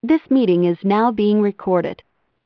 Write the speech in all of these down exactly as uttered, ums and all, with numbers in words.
This meeting is now being recorded.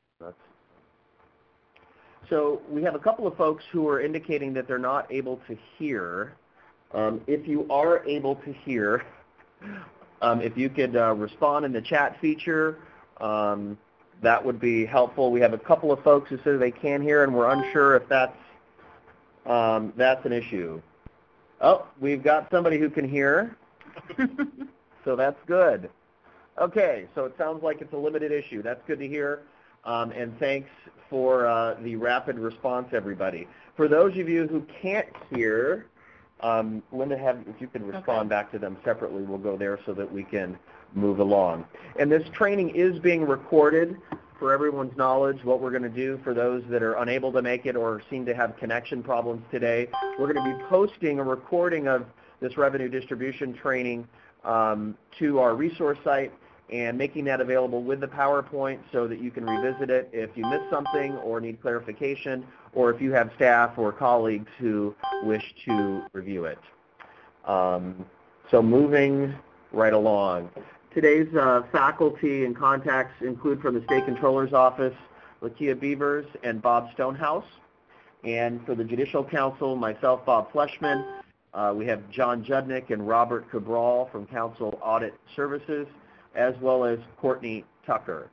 So we have a couple of folks who are indicating that they're not able to hear. Um, if you are able to hear, um, if you could uh, respond in the chat feature, um, that would be helpful. We have a couple of folks who say they can hear, and we're unsure if that's um, that's an issue. Oh, we've got somebody who can hear, so that's good. Okay, so it sounds like it's a limited issue. That's good to hear, um, and thanks for uh, the rapid response, everybody. For those of you who can't hear, um, Linda, have, if you could respond okay. back to them separately, we'll go there so that we can move along. And this training is being recorded for everyone's knowledge. What we're going to do for those that are unable to make it or seem to have connection problems today, we're going to be posting a recording of this revenue distribution training um, to our resource site and making that available with the PowerPoint so that you can revisit it if you missed something or need clarification, or if you have staff or colleagues who wish to review it. Um, so moving right along. Today's uh, faculty and contacts include from the State Controller's Office, Lakia Beavers and Bob Stonehouse. And for the Judicial Council, myself, Bob Fleshman. Uh, we have John Judnick and Robert Cabral from Council Audit Services, as well as Courtney Tucker.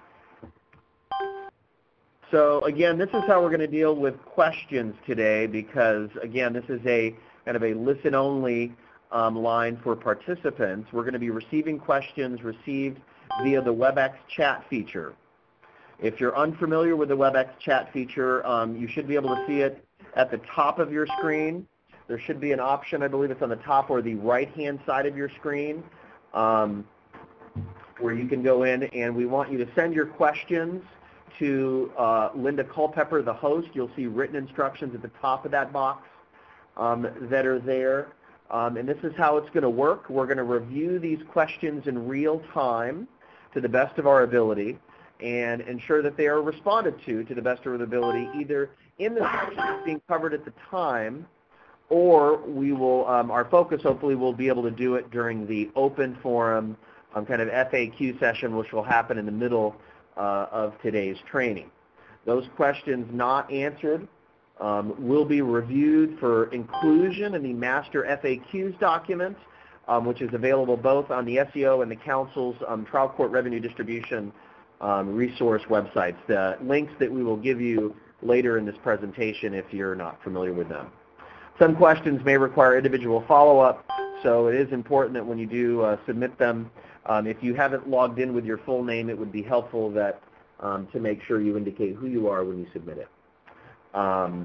So again, this is how we're going to deal with questions today because, again, this is a kind of a listen-only um, line for participants. We're going to be receiving questions received via the WebEx chat feature. If you're unfamiliar with the WebEx chat feature, um, you should be able to see it at the top of your screen. There should be an option, I believe it's on the top or the right-hand side of your screen, um, where you can go in, and we want you to send your questions to uh, Linda Culpepper, the host. You'll see written instructions at the top of that box um, that are there. Um, and this is how it's going to work. We're going to review these questions in real time to the best of our ability and ensure that they are responded to to the best of our ability, either in the section that's being covered at the time, or we will, um, our focus hopefully will be able to do it during the open forum um, kind of F A Q session, which will happen in the middle uh, of today's training. Those questions not answered um, will be reviewed for inclusion in the Master F A Qs document, um, which is available both on the S E O and the Council's um, Trial Court Revenue Distribution um, resource websites, the links that we will give you later in this presentation if you're not familiar with them. Some questions may require individual follow-up, so it is important that when you do uh, submit them, um, if you haven't logged in with your full name, it would be helpful that um, to make sure you indicate who you are when you submit it. Um,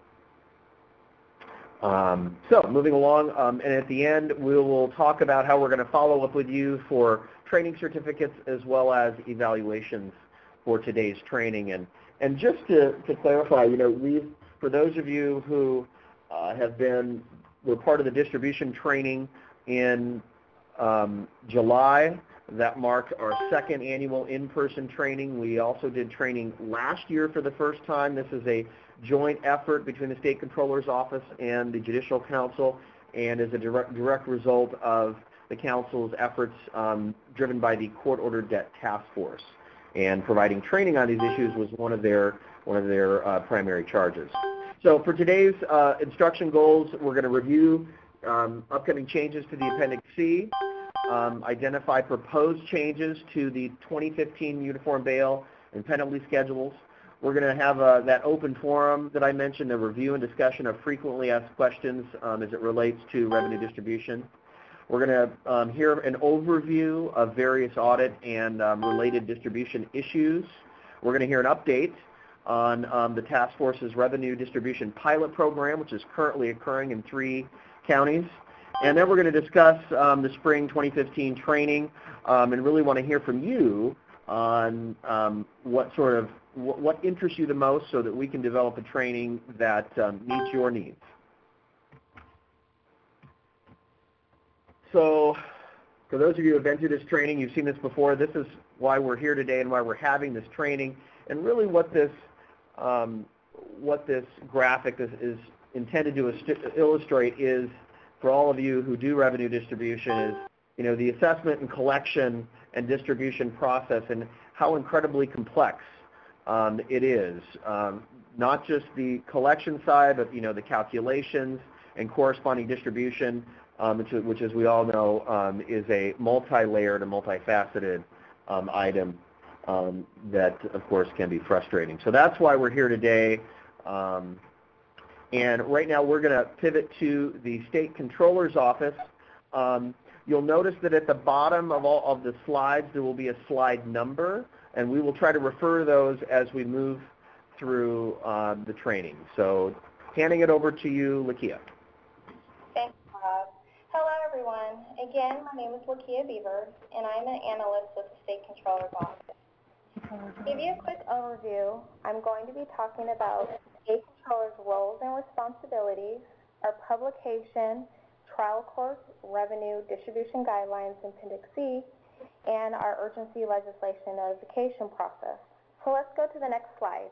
um, so moving along, um, and at the end, we will talk about how we're going to follow up with you for training certificates as well as evaluations for today's training. And, and just to, to clarify, you know, we've, for those of you who Uh, have been, we're part of the distribution training in um, July. That marked our second annual in-person training. We also did training last year for the first time. This is a joint effort between the State Controller's Office and the Judicial Council, and is a direct, direct result of the Council's efforts um, driven by the Court-Ordered Debt Task Force. And providing training on these issues was one of their, one of their uh, primary charges. So for today's uh, instruction goals, we're going to review um, upcoming changes to the Appendix C, um, identify proposed changes to the twenty fifteen Uniform Bail and Penalty Schedules. We're going to have uh, that open forum that I mentioned, a review and discussion of frequently asked questions um, as it relates to revenue distribution. We're going to um, hear an overview of various audit and um, related distribution issues. We're going to hear an update on um, the task force's revenue distribution pilot program, which is currently occurring in three counties. And then we're going to discuss um, the spring twenty fifteen training um, and really want to hear from you on um, what sort of, what, what interests you the most so that we can develop a training that um, meets your needs. So for those of you who have been through this training, you've seen this before. This is why we're here today and why we're having this training. And really what this Um, what this graphic is, is intended to illustrate is, for all of you who do revenue distribution, is you know, the assessment and collection and distribution process and how incredibly complex um, it is. Um, not just the collection side, but, you know, the calculations and corresponding distribution, um, which, which, as we all know, um, is a multi-layered and multifaceted um, item um, that, of course, can be frustrating. So that's why we're here today. Um, and right now we're going to pivot to the State Controller's Office. Um, you'll notice that at the bottom of all of the slides there will be a slide number, and we will try to refer to those as we move through um, the training. So handing it over to you, Lakia. Thanks, Bob. Hello, everyone. Again, my name is Lakia Beaver, and I'm an analyst with the State Controller's Office. To give you a quick overview, I'm going to be talking about State Controller's roles and responsibilities, our publication, Trial Court Revenue Distribution Guidelines, Appendix C, and our urgency legislation notification process. So let's go to the next slide.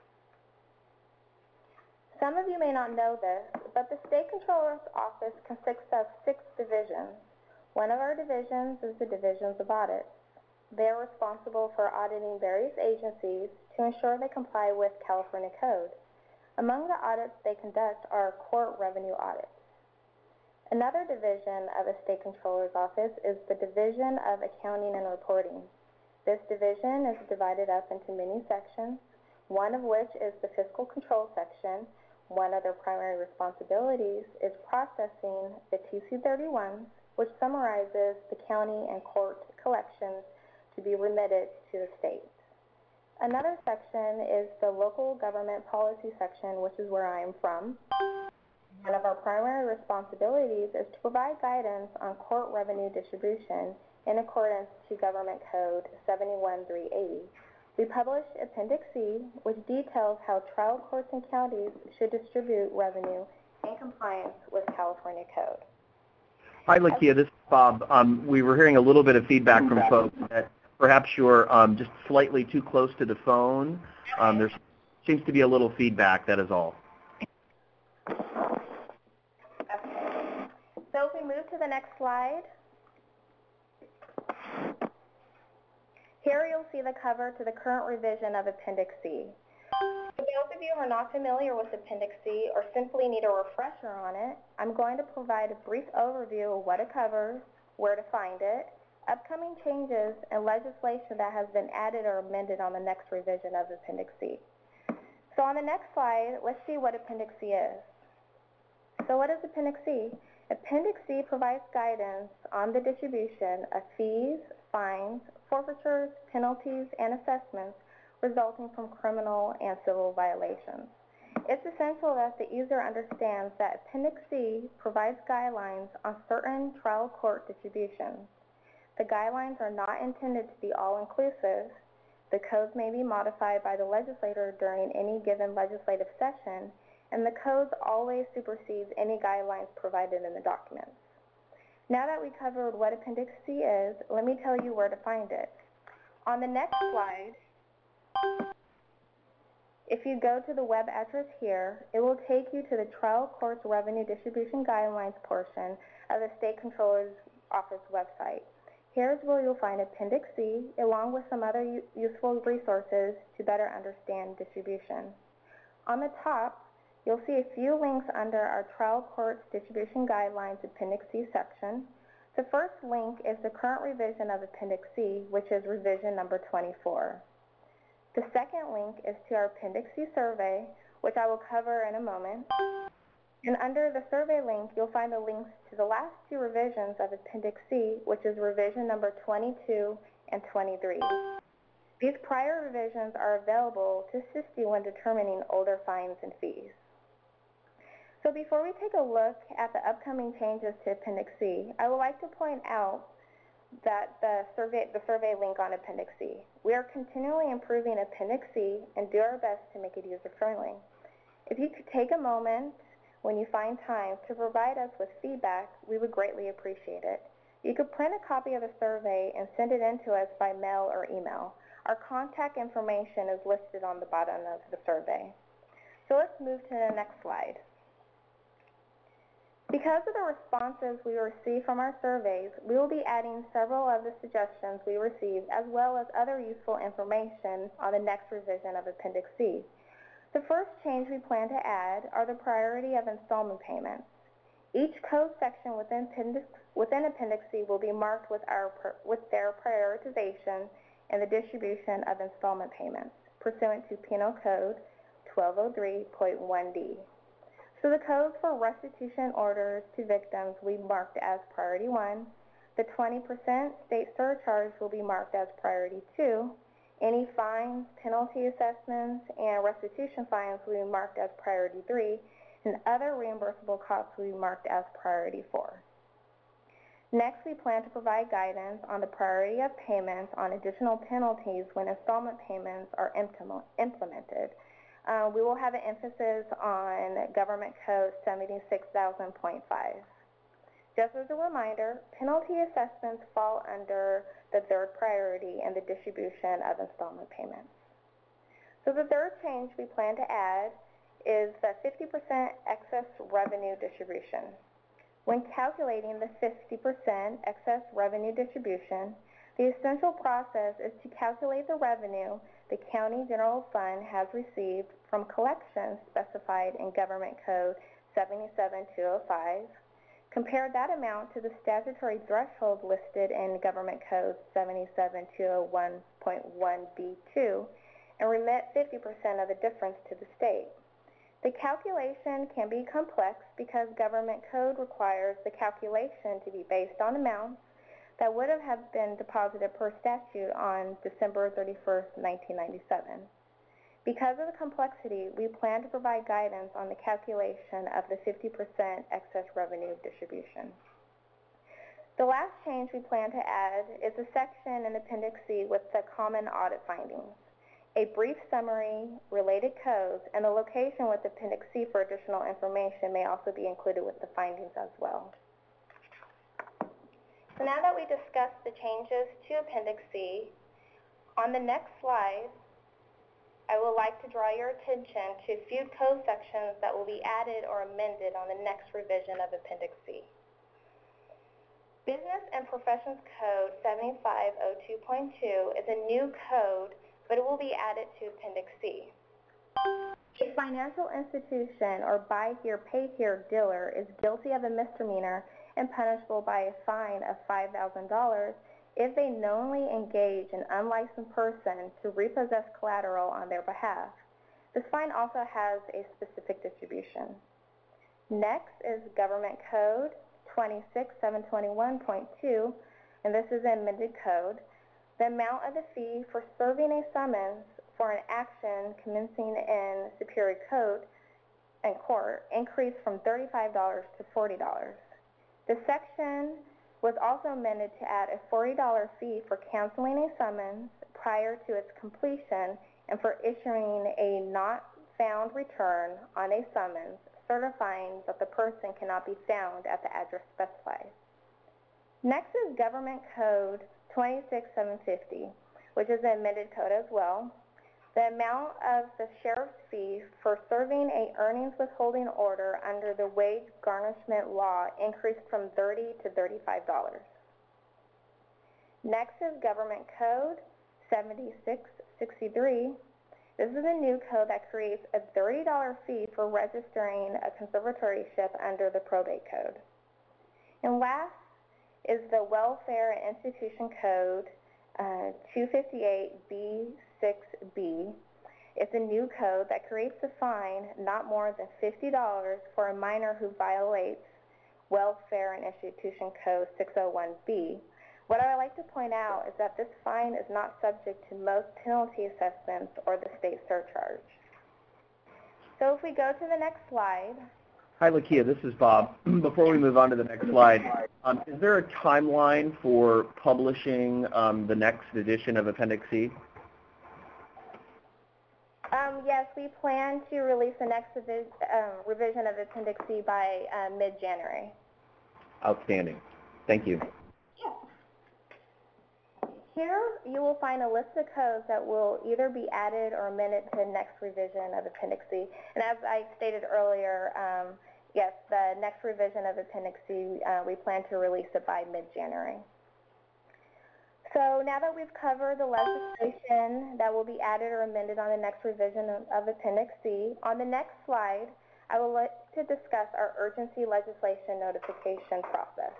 Some of you may not know this, but the State Controller's Office consists of six divisions. One of our divisions is the Divisions of Audit. They are responsible for auditing various agencies to ensure they comply with California Code. Among the audits they conduct are court revenue audits. Another division of the State Controller's Office is the Division of Accounting and Reporting. This division is divided up into many sections, one of which is the Fiscal Control section. One of their primary responsibilities is processing the T C thirty-ones, which summarizes the county and court collections to be remitted to the state. Another section is the Local Government Policy section, which is where I am from. One of our primary responsibilities is to provide guidance on court revenue distribution in accordance to Government Code seventy-one three eighty. We published Appendix C, which details how trial courts and counties should distribute revenue in compliance with California Code. Hi, Lakia. This is Bob. Um, we were hearing a little bit of feedback from folks that perhaps you're um, just slightly too close to the phone. Um, there seems to be a little feedback, that is all. Okay. So if we move to the next slide, here you'll see the cover to the current revision of Appendix C. For those of you who are not familiar with Appendix C or simply need a refresher on it, I'm going to provide a brief overview of what it covers, where to find it, upcoming changes, and legislation that has been added or amended on the next revision of Appendix C. So on the next slide, let's see what Appendix C is. So what is Appendix C? Appendix C provides guidance on the distribution of fees, fines, forfeitures, penalties, and assessments resulting from criminal and civil violations. It's essential that the user understands that Appendix C provides guidelines on certain trial court distributions. The guidelines are not intended to be all-inclusive. The codes may be modified by the legislator during any given legislative session, and the codes always supersede any guidelines provided in the documents. Now that we covered what Appendix C is, let me tell you where to find it. On the next slide, if you go to the web address here, it will take you to the Trial Courts Revenue Distribution Guidelines portion of the State Controller's Office website. Here's where you'll find Appendix C, along with some other useful resources to better understand distribution. On the top, you'll see a few links under our Trial Courts Distribution Guidelines Appendix C section. The first link is the current revision of Appendix C, which is revision number twenty-four. The second link is to our Appendix C survey, which I will cover in a moment. And under the survey link, you'll find the links to the last two revisions of Appendix C, which is revision number twenty-two and twenty-three. These prior revisions are available to assist you when determining older fines and fees. So before we take a look at the upcoming changes to Appendix C, I would like to point out that the survey, the survey link on Appendix C. We are continually improving Appendix C and do our best to make it user-friendly. If you could take a moment when you find time to provide us with feedback, we would greatly appreciate it. You could print a copy of the survey and send it in to us by mail or email. Our contact information is listed on the bottom of the survey. So let's move to the next slide. Because of the responses we received from our surveys, we will be adding several of the suggestions we received as well as other useful information on the next revision of Appendix C. The first change we plan to add are the priority of installment payments. Each code section within Appendix, within Appendix C will be marked with, our, with their prioritization and the distribution of installment payments, pursuant to Penal Code twelve oh three point one D. So the codes for restitution orders to victims will be marked as Priority one. The twenty percent state surcharge will be marked as Priority two. Any fines, penalty assessments, and restitution fines will be marked as Priority three, and other reimbursable costs will be marked as Priority four. Next, we plan to provide guidance on the priority of payments on additional penalties when installment payments are implemented. Uh, we will have an emphasis on Government Code seventy-six thousand point five. Just as a reminder, penalty assessments fall under the third priority in the distribution of installment payments. So the third change we plan to add is the fifty percent excess revenue distribution. When calculating the fifty percent excess revenue distribution, the essential process is to calculate the revenue the County General Fund has received from collections specified in Government Code seventy-seven two oh five, compare that amount to the statutory threshold listed in Government Code seventy-seven two oh one point one B two, and remit fifty percent of the difference to the state. The calculation can be complex because Government Code requires the calculation to be based on amounts that would have been deposited per statute on December thirty-first, nineteen ninety-seven. Because of the complexity, we plan to provide guidance on the calculation of the fifty percent excess revenue distribution. The last change we plan to add is a section in Appendix C with the common audit findings. A brief summary, related codes, and the location with Appendix C for additional information may also be included with the findings as well. So now that we discussed the changes to Appendix C, on the next slide, I would like to draw your attention to a few code sections that will be added or amended on the next revision of Appendix C. Business and Professions Code seventy-five oh two point two is a new code, but it will be added to Appendix C. A financial institution or buy here, pay here dealer is guilty of a misdemeanor and punishable by a fine of five thousand dollars if they knowingly engage an unlicensed person to repossess collateral on their behalf. This fine also has a specific distribution. Next is Government Code twenty-six seven twenty-one point two, and this is an amended code. The amount of the fee for serving a summons for an action commencing in Superior Court and court increased from thirty-five dollars to forty dollars. The section was also amended to add a forty dollar fee for canceling a summons prior to its completion and for issuing a not found return on a summons, certifying that the person cannot be found at the address specified. Next is Government Code twenty-six seven fifty, which is an amended code as well. The amount of the sheriff's fee for serving a earnings withholding order under the wage garnishment law increased from thirty dollars to thirty-five dollars. Next is Government Code seventy-six sixty-three. This is a new code that creates a thirty dollar fee for registering a conservatorship under the probate code. And last is the Welfare and Institution Code uh, two fifty-eight B six B. It's a new code that creates a fine not more than fifty dollars for a minor who violates Welfare and Institution Code six oh one B. What I would like to point out is that this fine is not subject to most penalty assessments or the state surcharge. So if we go to the next slide. Hi, Lakia. This is Bob. Before we move on to the next slide, um, is there a timeline for publishing um, the next edition of Appendix C? Um, yes, we plan to release the next revi uh, revision of Appendix C by uh, mid-January. Outstanding. Thank you. Here you will find a list of codes that will either be added or amended to the next revision of Appendix C. And as I stated earlier, um, Yes, the next revision of Appendix C, uh, we plan to release it by mid-January. So now that we've covered the legislation that will be added or amended on the next revision of, of Appendix C, on the next slide, I would like to discuss our urgency legislation notification process.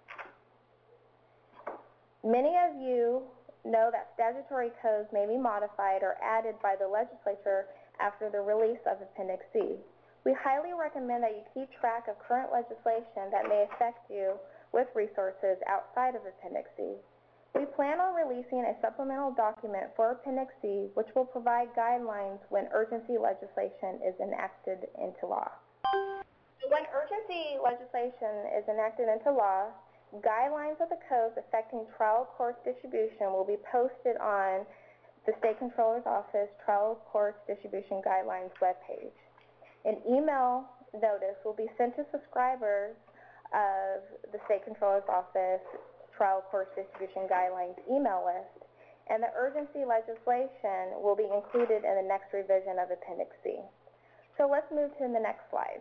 Many of you know that statutory codes may be modified or added by the legislature after the release of Appendix C. We highly recommend that you keep track of current legislation that may affect you with resources outside of Appendix C. We plan on releasing a supplemental document for Appendix C, which will provide guidelines when urgency legislation is enacted into law. When urgency legislation is enacted into law, guidelines of the codes affecting trial court distribution will be posted on the State Controller's Office Trial Court Distribution Guidelines webpage. An email notice will be sent to subscribers of the State Controller's Office Trial Court Distribution Guidelines email list, and the urgency legislation will be included in the next revision of Appendix C. So let's move to the next slide.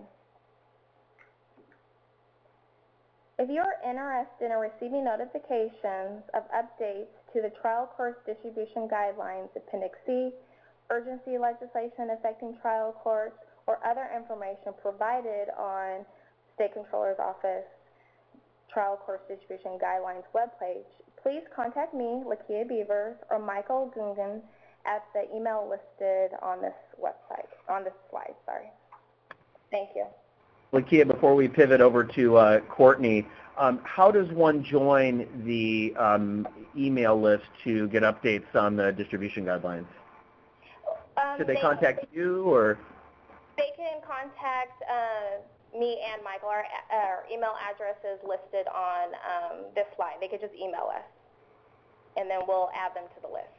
If you are interested in receiving notifications of updates to the Trial Court Distribution Guidelines Appendix C, urgency legislation affecting trial courts, or other information provided on State Controller's Office Trial Court Distribution Guidelines webpage, please contact me, Lakia Beavers, or Michael Gungan at the email listed on this website, on this slide, sorry. Thank you. Lakia, before we pivot over to uh, Courtney, um, how does one join the um, email list to get updates on the distribution guidelines? Um, Should they, they contact you, or? They can contact uh, me and Michael. Our, our email address is listed on um, this slide. They could just email us, and then we'll add them to the list.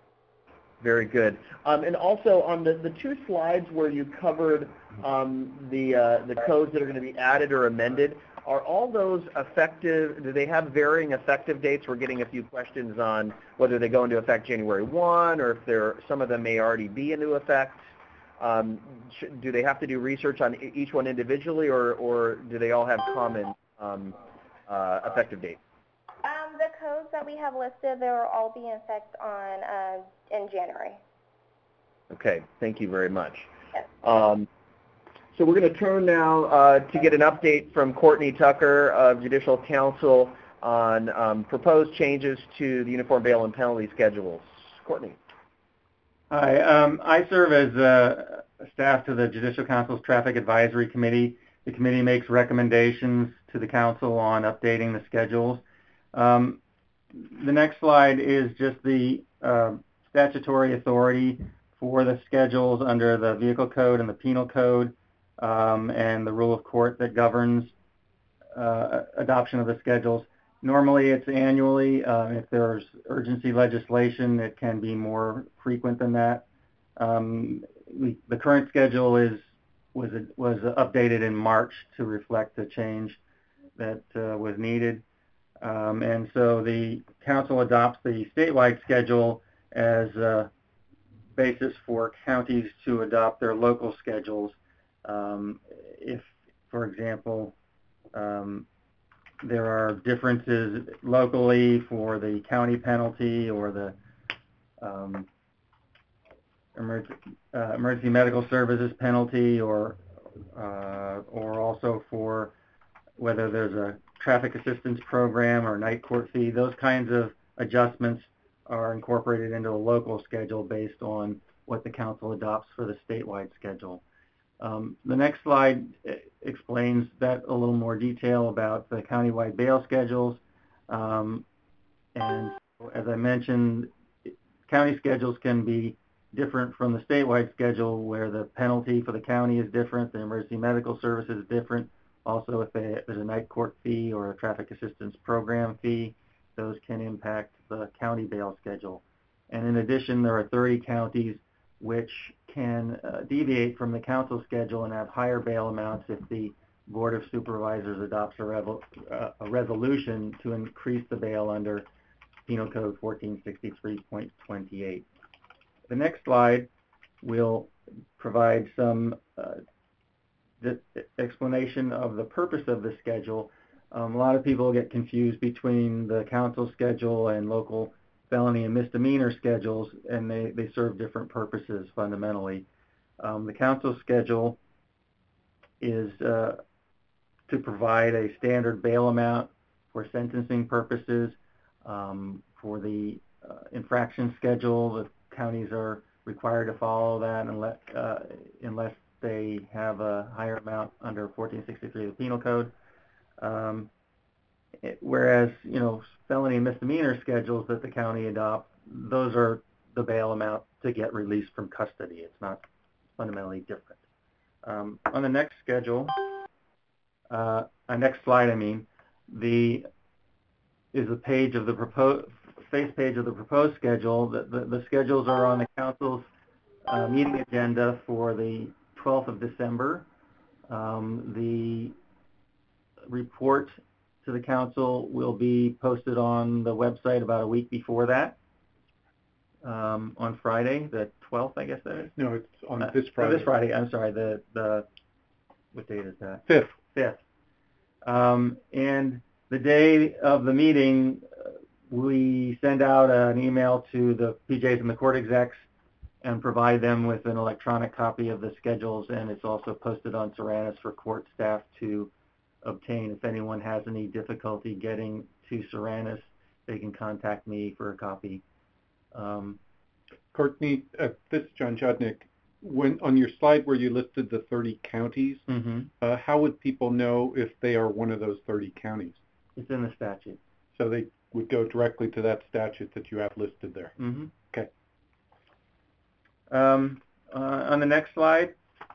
Very good. Um, and also on the, the two slides where you covered um, the, uh, the codes that are going to be added or amended, are all those effective? Do they have varying effective dates? We're getting a few questions on whether they go into effect January first, or if there, some of them may already be into effect. Um, do they have to do research on each one individually, or, or do they all have common um, uh, effective dates? Um, the codes that we have listed, they will all be in effect on uh, in January. Okay, thank you very much. Yes. Um, so we're going to turn now uh, to get an update from Courtney Tucker of Judicial Council on um, proposed changes to the Uniform Bail and Penalty schedules. Courtney. Hi, um, I serve as uh, staff to the Judicial Council's Traffic Advisory Committee. The committee makes recommendations to the council on updating the schedules. Um, the next slide is just the uh, statutory authority for the schedules under the Vehicle Code and the Penal Code, um, and the rule of court that governs uh, adoption of the schedules. Normally it's annually. Uh, if there's urgency legislation, it can be more frequent than that. Um, we, the current schedule is was was updated in March to reflect the change that uh, was needed. Um, and so the council adopts the statewide schedule as a basis for counties to adopt their local schedules. Um, if, for example, um, there are differences locally for the county penalty or the um, emergency, uh, emergency medical services penalty, or uh, or also for whether there's a traffic assistance program or night court fee. Those kinds of adjustments are incorporated into a local schedule based on what the council adopts for the statewide schedule. Um, the next slide explains that a little more detail about the countywide bail schedules. Um, and as I mentioned, county schedules can be different from the statewide schedule, where the penalty for the county is different, the emergency medical services is different. Also, if there's a night court fee or a traffic assistance program fee, those can impact the county bail schedule. And in addition, there are thirty counties which can uh, deviate from the council schedule and have higher bail amounts if the Board of Supervisors adopts a, revo uh, a resolution to increase the bail under Penal Code fourteen sixty-three point twenty-eight. The next slide will provide some uh, the explanation of the purpose of the schedule, um, a lot of people get confused between the council schedule and local felony and misdemeanor schedules, and they, they serve different purposes fundamentally. Um, the council schedule is uh, to provide a standard bail amount for sentencing purposes. Um, for the uh, infraction schedule, the counties are required to follow that unless, uh, unless they have a higher amount under fourteen sixty-three of the Penal Code. Um, it, whereas, you know, felony and misdemeanor schedules that the county adopt, those are the bail amount to get released from custody. It's not fundamentally different. Um, on the next schedule, uh, uh, next slide, I mean, the is a page of the proposed face page of the proposed schedule. The, the, the schedules are on the council's uh, meeting agenda for the twelfth of December. Um, the report to the council will be posted on the website about a week before that, um, on Friday, the twelfth, I guess that is. No, it's on Uh, this Friday. oh, this Friday. I'm sorry. The the what date is that? Fifth. Fifth. Um, and the day of the meeting, uh, we send out an email to the P Js and the court execs and provide them with an electronic copy of the schedules, and it's also posted on Syranis for court staff to obtain. If anyone has any difficulty getting to Syranis, they can contact me for a copy. Um, Courtney, uh, this is John Chodnik. When on your slide where you listed the thirty counties, mm-hmm. uh, how would people know if they are one of those thirty counties? It's in the statute. So they would go directly to that statute that you have listed there. Mm-hmm. Okay. Um, uh, on the next slide,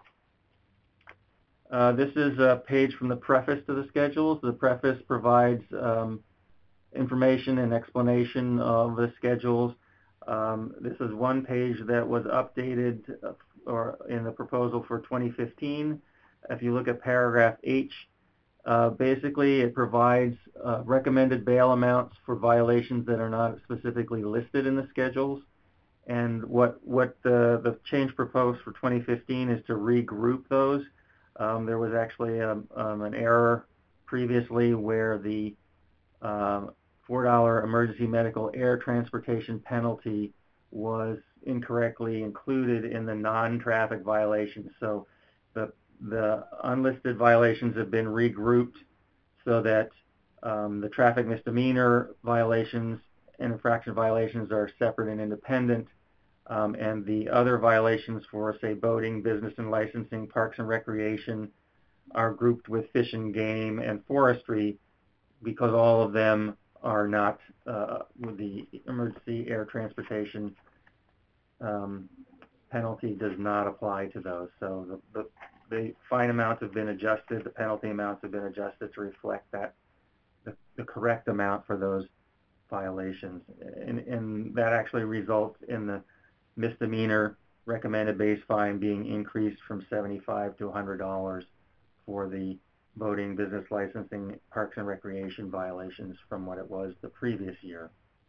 uh, this is a page from the preface to the schedules. The preface provides um, information and explanation of the schedules. Um, this is one page that was updated uh, or in the proposal for twenty fifteen. If you look at paragraph H, uh, basically it provides uh, recommended bail amounts for violations that are not specifically listed in the schedules. And what what the, the change proposed for twenty fifteen is to regroup those. Um, there was actually a, um, an error previously where the um, four dollar emergency medical air transportation penalty was incorrectly included in the non-traffic violations. So the, the unlisted violations have been regrouped so that um, the traffic misdemeanor violations and infraction violations are separate and independent, um, and the other violations for, say, boating, business and licensing, parks and recreation are grouped with fish and game and forestry because all of them are not uh, with the emergency air transportation um, penalty does not apply to those. So the, the, the fine amounts have been adjusted, the penalty amounts have been adjusted to reflect that the, the correct amount for those violations, and, and that actually results in the misdemeanor recommended base fine being increased from seventy-five dollars to one hundred dollars for the boating, business licensing, parks and recreation violations from what it was the previous year.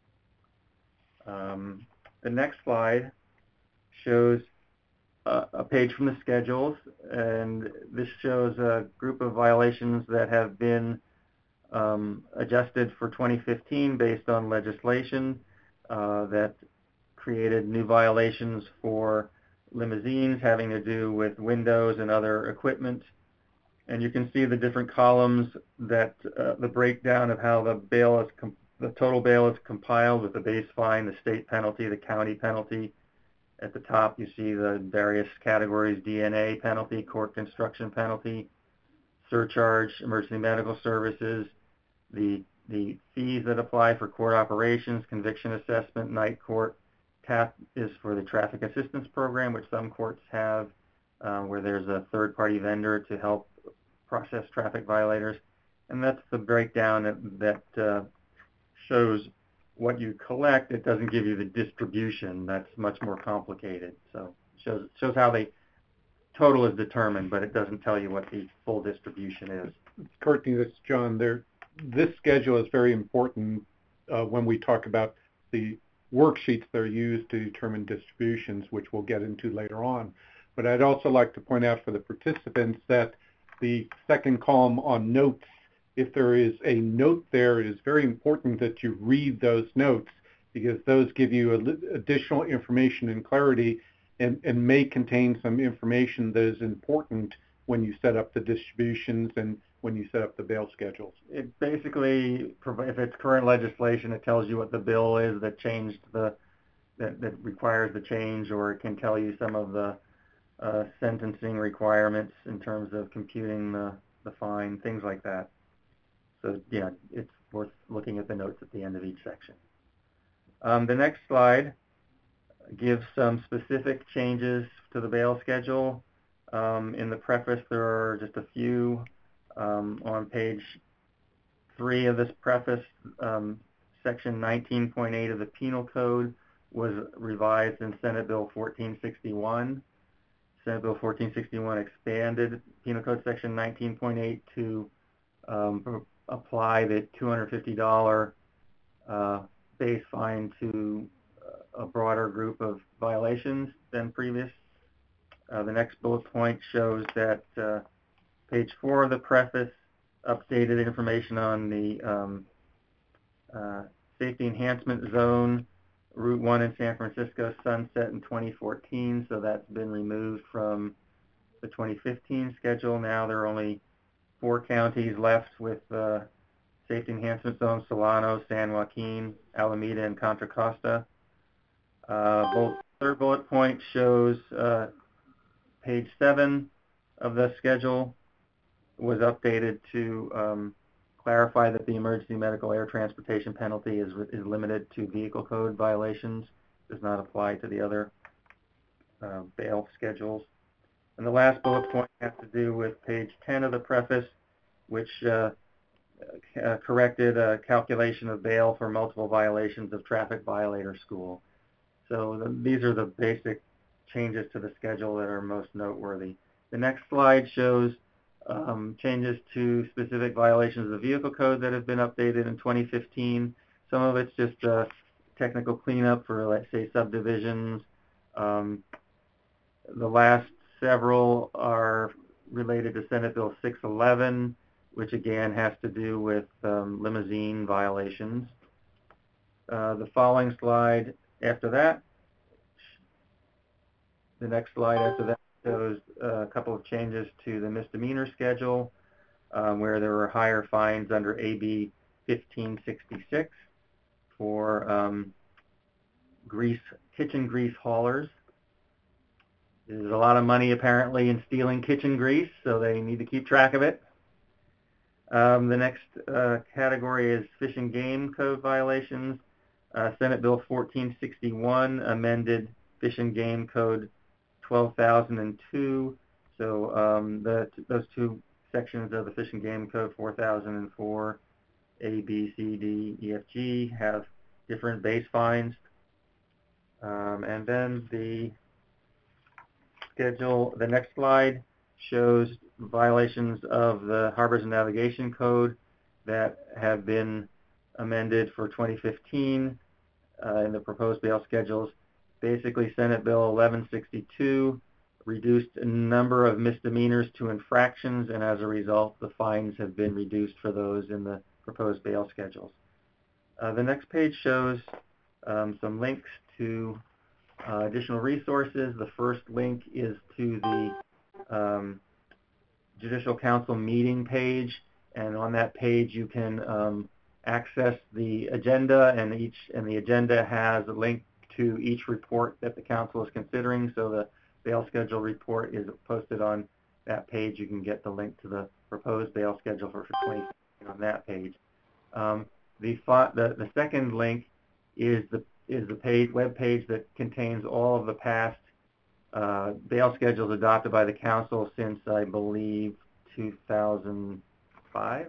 Um, the next slide shows a, a page from the schedules, and this shows a group of violations that have been um, adjusted for twenty fifteen based on legislation uh, that created new violations for limousines having to do with windows and other equipment. And you can see the different columns that uh, the breakdown of how the bail is, com the total bail is compiled with the base fine, the state penalty, the county penalty. At the top, you see the various categories: D N A penalty, court construction penalty, surcharge, emergency medical services, the the fees that apply for court operations, conviction assessment, night court. T A P is for the traffic assistance program, which some courts have, uh, where there's a third-party vendor to help process traffic violators. And that's the breakdown that, that uh, shows what you collect. It doesn't give you the distribution. That's much more complicated. So it shows, shows how the total is determined, but it doesn't tell you what the full distribution is. Courtney, this is John. There, this schedule is very important uh, when we talk about the worksheets that are used to determine distributions, which we'll get into later on. But I'd also like to point out for the participants that the second column on notes, if there is a note there, it is very important that you read those notes because those give you additional information and clarity and, and may contain some information that is important when you set up the distributions and when you set up the bail schedules. It basically, if it's current legislation, it tells you what the bill is that changed the, that, that requires the change, or it can tell you some of the uh, sentencing requirements in terms of computing the, the fine, things like that. So yeah, it's worth looking at the notes at the end of each section. Um, the next slide gives some specific changes to the bail schedule. Um, in the preface, there are just a few. Um, on page three of this preface, um, section nineteen point eight of the Penal Code was revised in Senate Bill fourteen sixty-one. Senate Bill fourteen sixty-one expanded Penal Code section nineteen point eight to um, apply the two hundred fifty dollars uh, base fine to a broader group of violations than previous. Uh, the next bullet point shows that uh, page four of the preface updated information on the um, uh, safety enhancement zone. Route one in San Francisco sunset in twenty fourteen, so that's been removed from the twenty fifteen schedule. Now there are only four counties left with uh, safety enhancement zones: Solano, San Joaquin, Alameda, and Contra Costa. Uh, both, third bullet point shows uh, page seven of the schedule was updated to um, clarify that the emergency medical air transportation penalty is, is limited to vehicle code violations, does not apply to the other uh, bail schedules. And the last bullet point has to do with page ten of the preface, which uh, uh, corrected a calculation of bail for multiple violations of traffic violator school. So the, these are the basic changes to the schedule that are most noteworthy. The next slide shows um, changes to specific violations of the vehicle code that have been updated in twenty fifteen. Some of it's just a technical cleanup for, let's say, subdivisions. Um, the last several are related to Senate Bill six eleven, which again has to do with um, limousine violations. Uh, the following slide after that, the next slide after that shows a couple of changes to the misdemeanor schedule, um, where there were higher fines under A B fifteen sixty-six for um, grease, kitchen grease haulers. There's a lot of money apparently in stealing kitchen grease, so they need to keep track of it. Um, the next uh, category is Fish and Game Code violations. Uh, Senate Bill fourteen sixty-one amended Fish and Game Code twelve thousand two. So um, the, those two sections of the Fish and Game Code four thousand four, A, B, C, D, E, F, G, have different base fines. Um, and then the schedule, the next slide shows violations of the Harbors and Navigation Code that have been amended for twenty fifteen uh, in the proposed bail schedules. Basically, Senate Bill eleven sixty-two reduced a number of misdemeanors to infractions, and as a result, the fines have been reduced for those in the proposed bail schedules. Uh, the next page shows um, some links to uh, additional resources. The first link is to the um, Judicial Council meeting page, and on that page you can um, access the agenda, and each and the agenda has a link to each report that the council is considering. So the bail schedule report is posted on that page. You can get the link to the proposed bail schedule for twenty fifteen on that page. Um, the, the the second link is the is the page web page that contains all of the past uh, bail schedules adopted by the council since, I believe, two thousand five.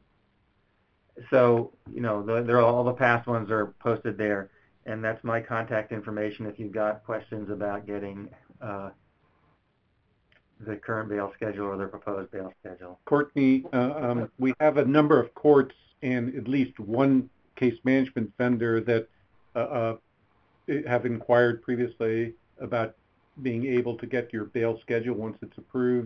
So you know, the, they're all the past ones are posted there. And that's my contact information if you've got questions about getting uh, the current bail schedule or the proposed bail schedule. Courtney, uh, um, we have a number of courts and at least one case management vendor that uh, uh, have inquired previously about being able to get your bail schedule once it's approved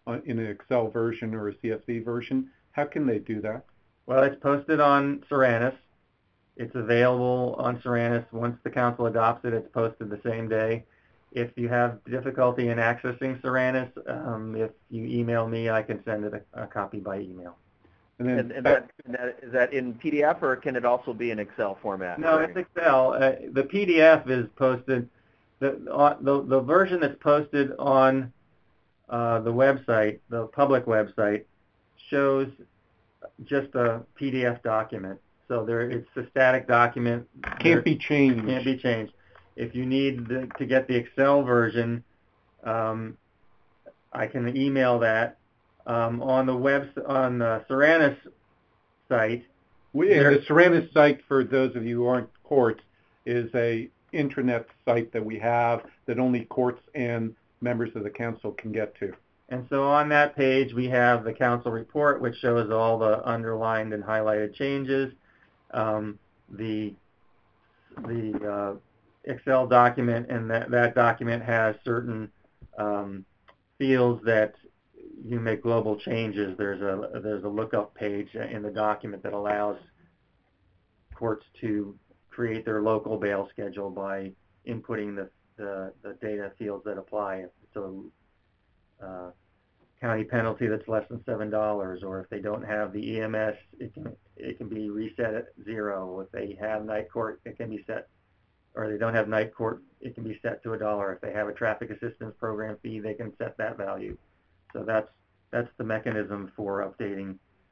on, in an Excel version or a C S V version, how can they do that? Well, it's posted on Seranus. It's available on Seranus. Once the council adopts it, it's posted the same day. If you have difficulty in accessing Seranus, um, if you email me, I can send it a, a copy by email. And then And, and that, and that, is that in P D F, or can it also be in Excel format? No, it's Excel. Uh, the P D F is posted. The, uh, the the version that's posted on uh, the website, the public website, shows just a P D F document. So there, it's a static document. can't there, be changed. Can't be changed. If you need the, to get the Excel version, um, I can email that. Um, on the web, on the Seranus site. We, and the Seranus site, for those of you who aren't courts, is a intranet site that we have that only courts and members of the council can get to. And so on that page, we have the council report, which shows all the underlined and highlighted changes. Um, the the uh, Excel document, and that, that document has certain um, fields that you make global changes. There's a there's a lookup page in the document that allows courts to create their local bail schedule by inputting the the, the data fields that apply. If it's a uh, county penalty that's less than seven dollars, or if they don't have the E M S, it can it can be reset at zero. If they have night court, it can be set, or they don't have night court, it can be set to a dollar. If they have a traffic assistance program fee, they can set that value. So that's that's the mechanism for updating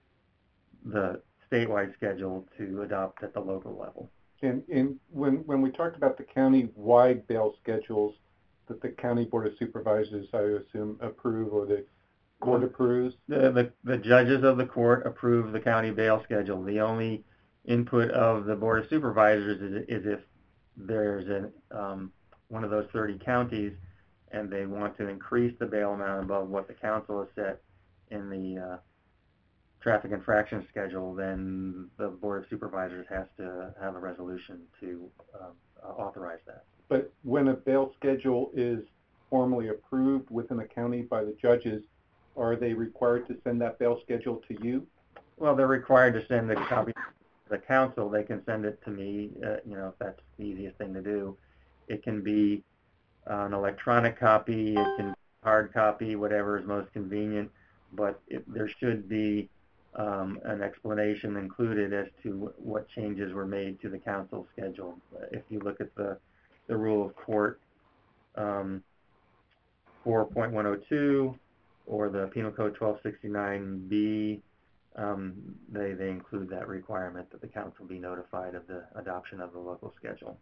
the statewide schedule to adopt at the local level. And, and when when we talked about the county-wide bail schedules that the County Board of Supervisors, I assume, approve, or the court approves? The, the, the judges of the court approve the county bail schedule. The only input of the Board of Supervisors is, is if there's an, um, one of those thirty counties and they want to increase the bail amount above what the council has set in the uh, traffic infraction schedule, then the Board of Supervisors has to have a resolution to um, uh, authorize that. But when a bail schedule is formally approved within a county by the judges, are they required to send that bail schedule to you? Well, they're required to send a copy to the council. They can send it to me, uh, you know, if that's the easiest thing to do. It can be an electronic copy, it can be hard copy, whatever is most convenient, but it, there should be um, an explanation included as to what changes were made to the council schedule. If you look at the, the rule of court um, four point one oh two or the Penal Code twelve sixty-nine B, um, they, they include that requirement that the council be notified of the adoption of the local schedule.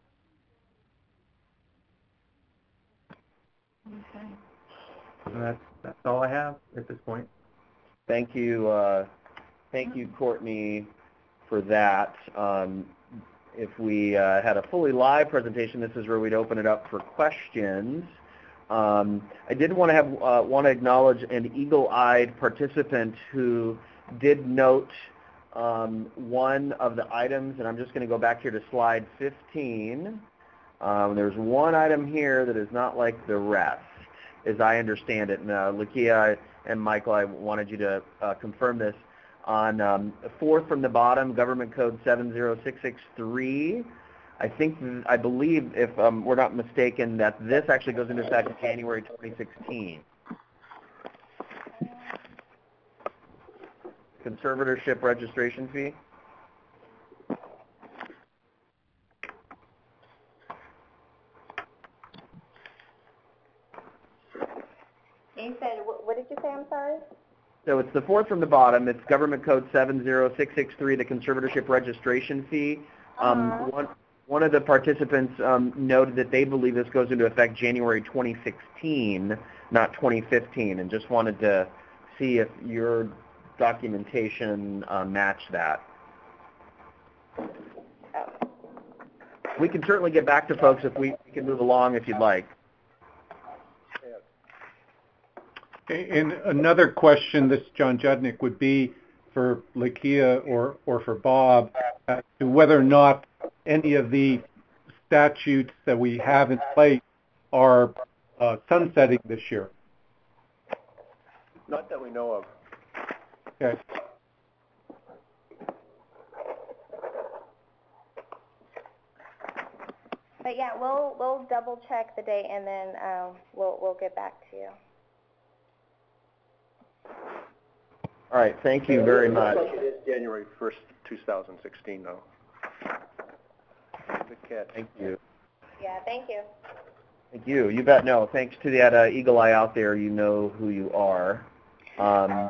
Okay. And that's, that's all I have at this point. Thank you, uh, thank you, Courtney, for that. Um, if we uh, had a fully live presentation, this is where we'd open it up for questions. Um, I did want to have uh, want to acknowledge an eagle-eyed participant who did note um, one of the items, and I'm just going to go back here to slide fifteen. Um, there's one item here that is not like the rest, as I understand it. And uh, Lakia and Michael, I wanted you to uh, confirm this. On um, fourth from the bottom, Government Code seven zero six six three, I think, I believe, if um, we're not mistaken, that this actually goes into effect in January twenty sixteen. Conservatorship registration fee. You said, what, what did you say? I'm sorry? So it's the fourth from the bottom. It's Government Code seven zero six six three, the conservatorship registration fee. Um, Uh-huh. one, one of the participants um, noted that they believe this goes into effect January twenty sixteen, not twenty fifteen, and just wanted to see if your documentation uh, matched that. Oh. We can certainly get back to folks if we, we can move along if you'd like. And another question, this is John Judnick, would be for Lakia or, or for Bob, as to whether or not any of the statutes that we have in place are uh, sunsetting this year. Not that we know of. Okay. But yeah, we'll we'll double check the date and then um, we'll we'll get back to you. All right, thank you very much. It is January first, two thousand sixteen, though. Good catch. Thank you. Yeah, thank you. Thank you. You bet. No, thanks to that uh, eagle eye out there, you know who you are. Um,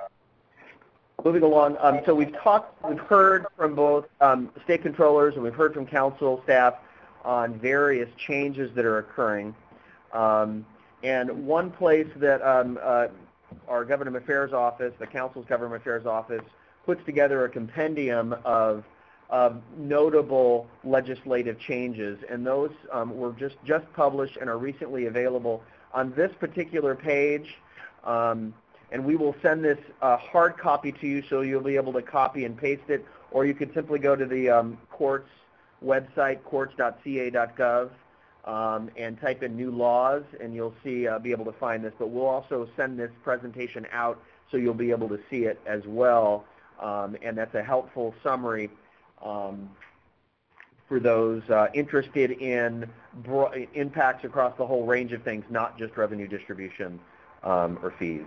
moving along, um, so we've talked, we've heard from both um, state controllers and we've heard from council staff on various changes that are occurring. Um, and one place that um, uh, our Government Affairs Office, the Council's Government Affairs Office, puts together a compendium of of notable legislative changes, and those um, were just, just published and are recently available on this particular page. Um, and we will send this uh, hard copy to you so you'll be able to copy and paste it, or you could simply go to the um, court's website, courts dot c a dot gov, um, and type in new laws, and you'll see, uh, be able to find this. But we'll also send this presentation out so you'll be able to see it as well, um, and that's a helpful summary Um, for those uh, interested in bro- impacts across the whole range of things, not just revenue distribution um, or fees.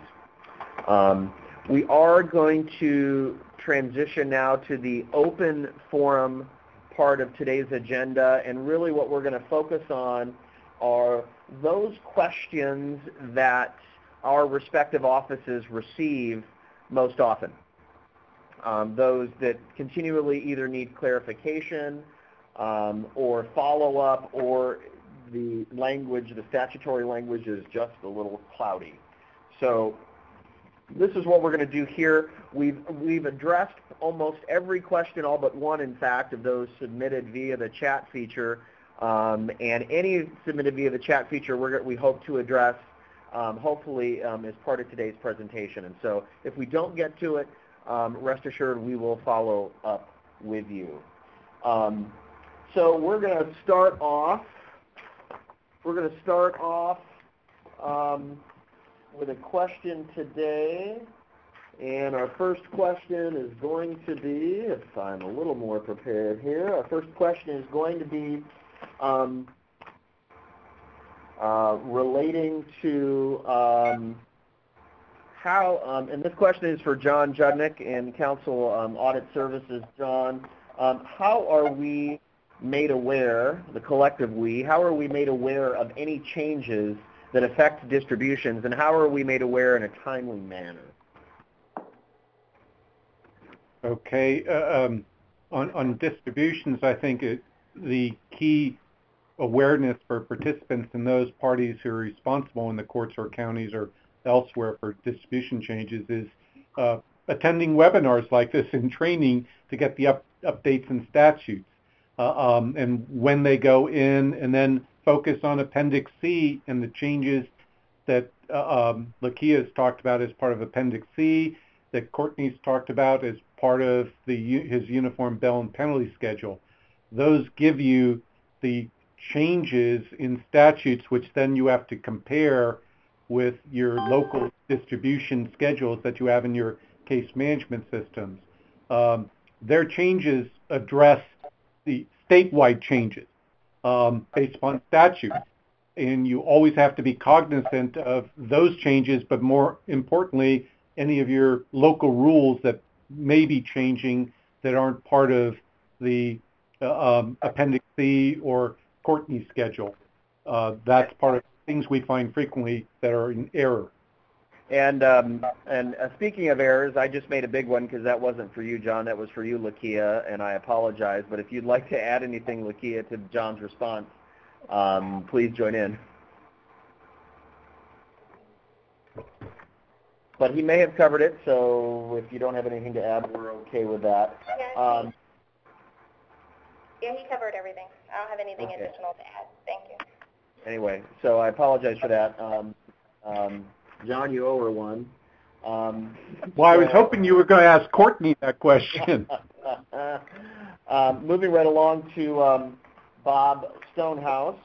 Um, we are going to transition now to the open forum part of today's agenda, and really what we're going to focus on are those questions that our respective offices receive most often. Um, those that continually either need clarification um, or follow-up, or the language, the statutory language is just a little cloudy. So this is what we're going to do here. We've, we've addressed almost every question, all but one, in fact, of those submitted via the chat feature. Um, and any submitted via the chat feature we're, we hope to address, um, hopefully, um, as part of today's presentation. And so if we don't get to it, Um, rest assured we will follow up with you. Um, so we're going to start off, we're going to start off um, with a question today. And our first question is going to be, if I'm a little more prepared here, our first question is going to be um, uh, relating to um, How, um, and this question is for John Judnick in Council um, Audit Services. John, um, how are we made aware, the collective we, how are we made aware of any changes that affect distributions, and how are we made aware in a timely manner? Okay, uh, um, on, on distributions, I think it, the key awareness for participants and those parties who are responsible in the courts or counties or elsewhere for distribution changes is uh, attending webinars like this and training to get the up, updates and statutes. Uh, um, and when they go in, and then focus on Appendix C and the changes that uh, um, Lakia has talked about as part of Appendix C, that Courtney's talked about as part of the his uniform bail and penalty schedule. Those give you the changes in statutes, which then you have to compare with your local distribution schedules that you have in your case management systems. Um, their changes address the statewide changes um, based upon statute. And you always have to be cognizant of those changes, but more importantly, any of your local rules that may be changing that aren't part of the uh, um, Appendix C or Courtney's schedule. Uh, that's part of things we find frequently that are in error. And um, and uh, speaking of errors, I just made a big one because that wasn't for you, John. That was for you, Lakia, and I apologize. But if you'd like to add anything, Lakia, to John's response, um, please join in. But he may have covered it, so if you don't have anything to add, we're okay with that. Yeah, Um, yeah, he covered everything. I don't have anything Okay. additional to add. Thank you. Anyway, so I apologize for that. Um, um, John, you owe her one. Um, Well, I was so- hoping you were going to ask Courtney that question. um, moving right along to um, Bob Stonehouse.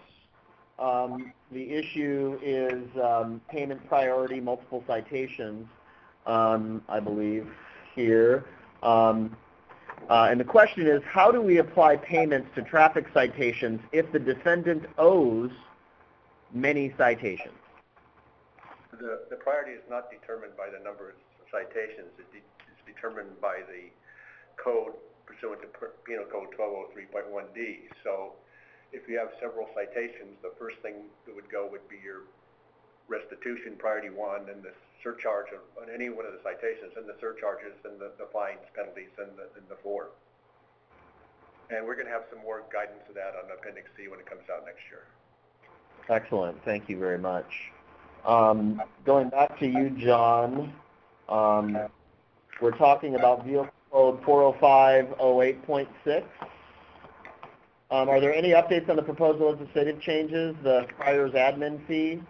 Um, the issue is um, payment priority, multiple citations. um, I believe, here. Um, uh, and the question is, how do we apply payments to traffic citations if the defendant owes many citations? The, the priority is not determined by the number of citations. It de it's determined by the code pursuant to Penal Code twelve oh three point one D. So if you have several citations, the first thing that would go would be your restitution, priority one, and the surcharge of, on any one of the citations, and the surcharges, and the, the fines, penalties, and the, and the four. And we're going to have some more guidance of that on Appendix C when it comes out next year. Excellent. Thank you very much. Um, going back to you, John, um, we're talking about Vehicle Code four oh five oh eight point six. Um, are there any updates on the proposed legislative changes, the prior's admin fee?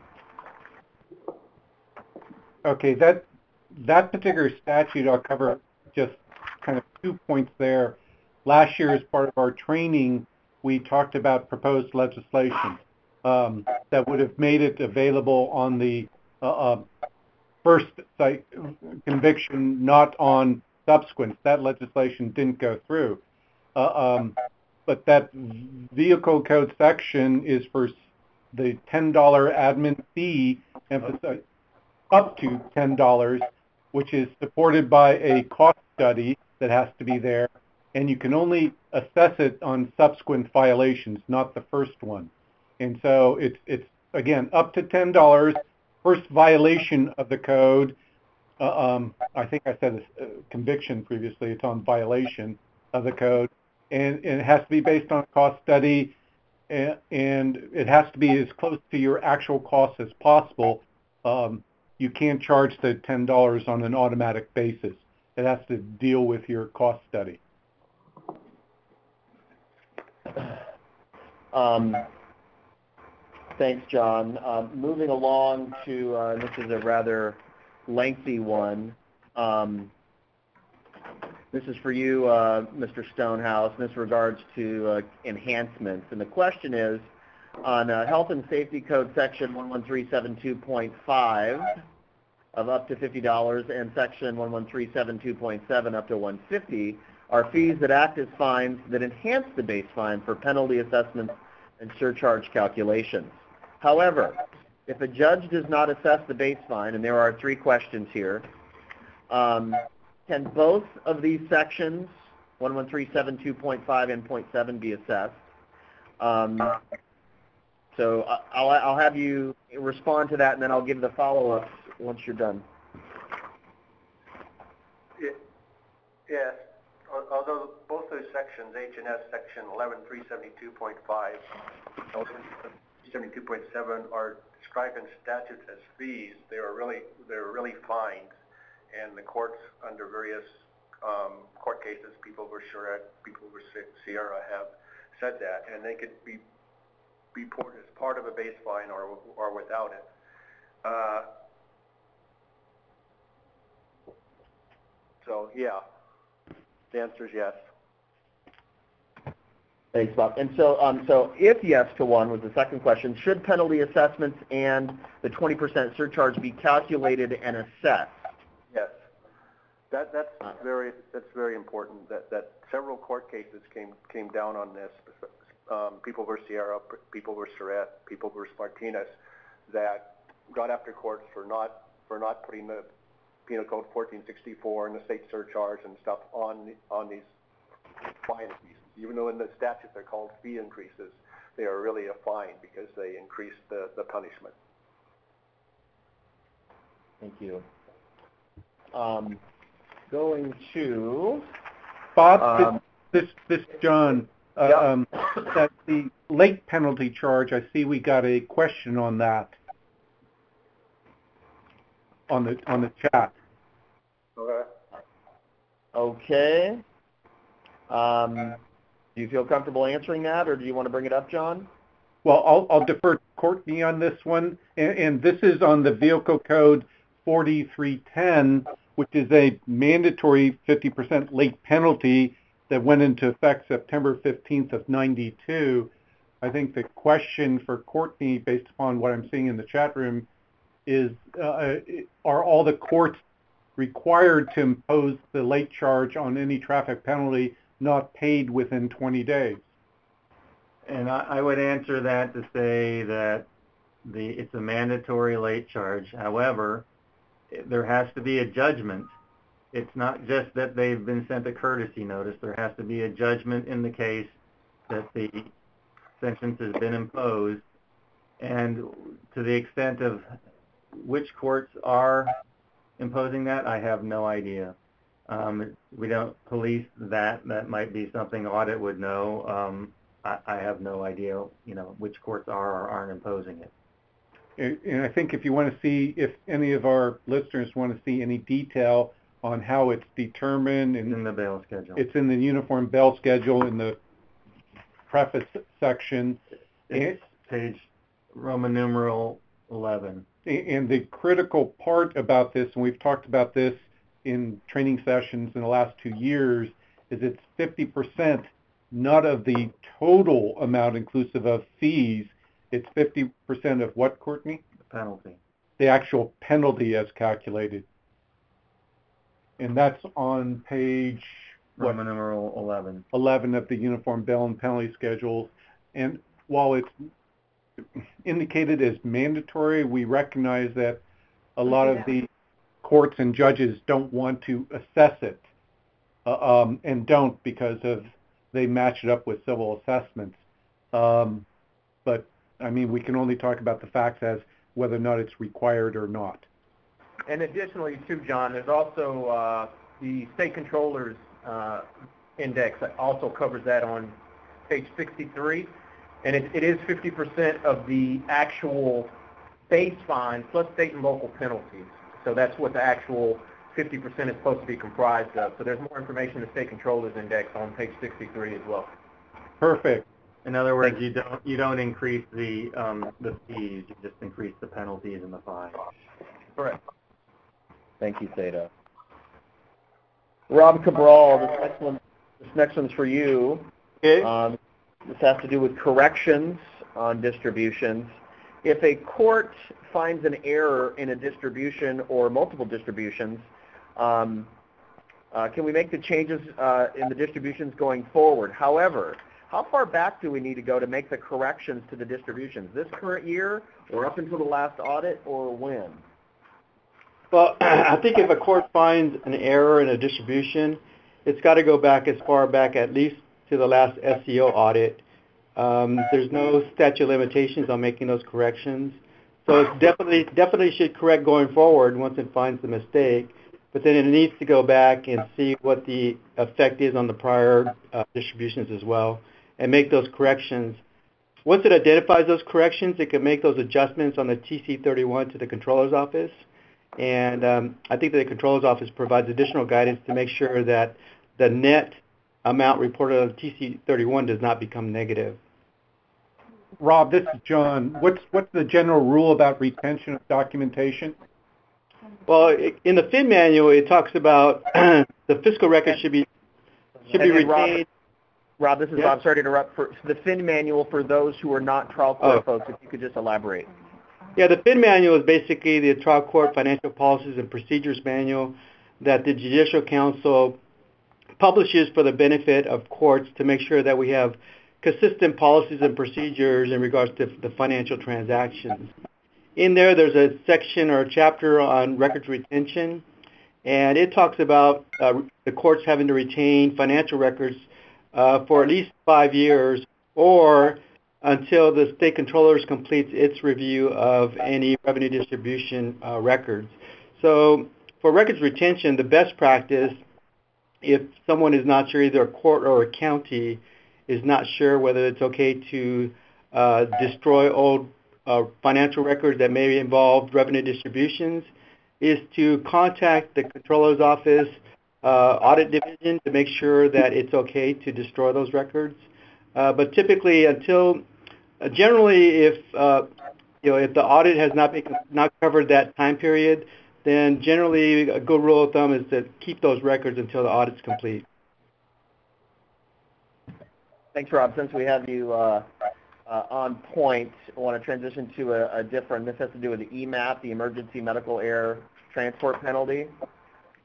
Okay, that that particular statute, I'll cover just kind of two points there. Last year, as part of our training, we talked about proposed legislation um, that would have made it available on the uh, uh, first site conviction, not on subsequent. That legislation didn't go through. Uh, um, but that vehicle code section is for the ten dollar admin fee, emphasize up to ten dollars, which is supported by a cost study that has to be there, and you can only assess it on subsequent violations, not the first one. And so it's, it's again, up to ten dollars, first violation of the code. Uh, um, I think I said uh, conviction previously, it's on violation of the code, and, and it has to be based on a cost study, and, and it has to be as close to your actual costs as possible. Um, you can't charge the ten dollars on an automatic basis. It has to deal with your cost study. Um, thanks, John. Um, moving along to, uh, this is a rather lengthy one. Um, this is for you, uh, Mister Stonehouse, and this regards to uh, enhancements. And the question is, on uh, Health and Safety Code Section one one three seven two point five of up to fifty dollars and Section one one three seven two point seven up to one hundred fifty dollars are fees that act as fines that enhance the base fine for penalty assessments and surcharge calculations. However, if a judge does not assess the base fine, and there are three questions here, um, can both of these sections, one one three seven two point five and point seven, be assessed? Um, so I'll, I'll have you respond to that, and then I'll give the follow-ups once you're done. Yes. Although both those sections, H and S section eleven three seventy-two point five, eleven three seventy-two point seven, are described in statutes as fees, they are really they're really fines, and the courts under various um, court cases, People v. Charette, People v. Sierra, have said that, and they could be be poured as part of a base fine or or without it. Uh, so yeah. The answer is yes. Thanks, Bob. And so, um, so if yes to one was the second question, should penalty assessments and the twenty percent surcharge be calculated and assessed? Yes. That, that's very that's very important. That that several court cases came came down on this. Um, People v. Sierra, People v. Charette, People v. Martinez, that got after courts for not for not putting the Penal Code fourteen sixty-four and the state surcharge and stuff on on these fine increases. Even though in the statute they're called fee increases, they are really a fine because they increase the, the punishment. Thank you. Um, going to Bob, um, this this John. Uh, yeah. um, that the late penalty charge. I see we got a question on that on the on the chat. Okay. Okay. Um, do you feel comfortable answering that, or do you want to bring it up, John? Well, I'll, I'll defer to Courtney on this one, and, and this is on the Vehicle Code forty-three ten, which is a mandatory fifty percent late penalty that went into effect September fifteenth of ninety-two. I think the question for Courtney, based upon what I'm seeing in the chat room, is uh, are all the courts required to impose the late charge on any traffic penalty not paid within twenty days? And I, I would answer that to say that the it's a mandatory late charge. However, there has to be a judgment. It's not just that they've been sent a courtesy notice. There has to be a judgment in the case that the sentence has been imposed. And to the extent of which courts are imposing that, I have no idea. Um, we don't police that. That might be something audit would know. Um, I, I have no idea, you know, which courts are or aren't imposing it. And I think if you want to see, if any of our listeners want to see any detail on how it's determined, and It's in the bail schedule. it's in the uniform bail schedule in the preface section. It's page Roman numeral eleven. And the critical part about this, and we've talked about this in training sessions in the last two years, is it's fifty percent, not of the total amount inclusive of fees. It's fifty percent of what, Courtney? The penalty. The actual penalty as calculated. And that's on page what? Roman numeral eleven. eleven of the Uniform Bail and Penalty Schedules. And while it's indicated as mandatory, we recognize that a lot of the courts and judges don't want to assess it, uh, um, and don't because of they match it up with civil assessments. Um, but, I mean, we can only talk about the facts as whether or not it's required or not. And additionally, too, John, there's also uh, the state controller's uh, index that also covers that on page sixty-three. And it, it is fifty percent of the actual base fine plus state and local penalties. So that's what the actual fifty percent is supposed to be comprised of. So there's more information in the state controller's index on page sixty-three as well. Perfect. In other words, you don't you don't increase the um, the fees. You just increase the penalties and the fines. Correct. Thank you, Theta. Rob Cabral, this next one, this next one's for you. Okay. Um, this has to do with corrections on distributions. If a court finds an error in a distribution or multiple distributions, um, uh, can we make the changes uh, in the distributions going forward? However, how far back do we need to go to make the corrections to the distributions? This current year, or up until the last audit, or when? Well, I think if a court finds an error in a distribution, it's got to go back as far back at least to the last S C O audit. Um, there's no statute of limitations on making those corrections. So it's definitely definitely should correct going forward once it finds the mistake. But then it needs to go back and see what the effect is on the prior uh, distributions as well and make those corrections. Once it identifies those corrections, it can make those adjustments on the T C thirty-one to the controller's office. And um, I think that the controller's office provides additional guidance to make sure that the net amount reported on T C thirty-one does not become negative. Rob, this is John. What's what's the general rule about retention of documentation? Well, in the Fin manual, it talks about the fiscal record should be should be And- and Rob- retained. Rob, this is Yeah. Bob. Sorry to interrupt. For the Fin manual, for those who are not trial court Oh. folks, if you could just elaborate. Yeah, the Fin manual is basically the trial court financial policies and procedures manual that the Judicial Council publishes for the benefit of courts to make sure that we have consistent policies and procedures in regards to the financial transactions. In there, there's a section or a chapter on records retention, and it talks about uh, the courts having to retain financial records uh, for at least five years or until the state controllers completes its review of any revenue distribution uh, records. So for records retention, the best practice, if someone is not sure, either a court or a county is not sure whether it's okay to uh, destroy old uh, financial records that may involve revenue distributions, is to contact the controller's office uh, audit division to make sure that it's okay to destroy those records. Uh, but typically, until uh, generally, if uh, you know if the audit has not been not covered that time period, then generally a good rule of thumb is to keep those records until the audit's complete. Thanks, Rob. Since we have you uh, uh, on point, I want to transition to a, a different. This has to do with the E M A P, the Emergency Medical Air Transport Penalty.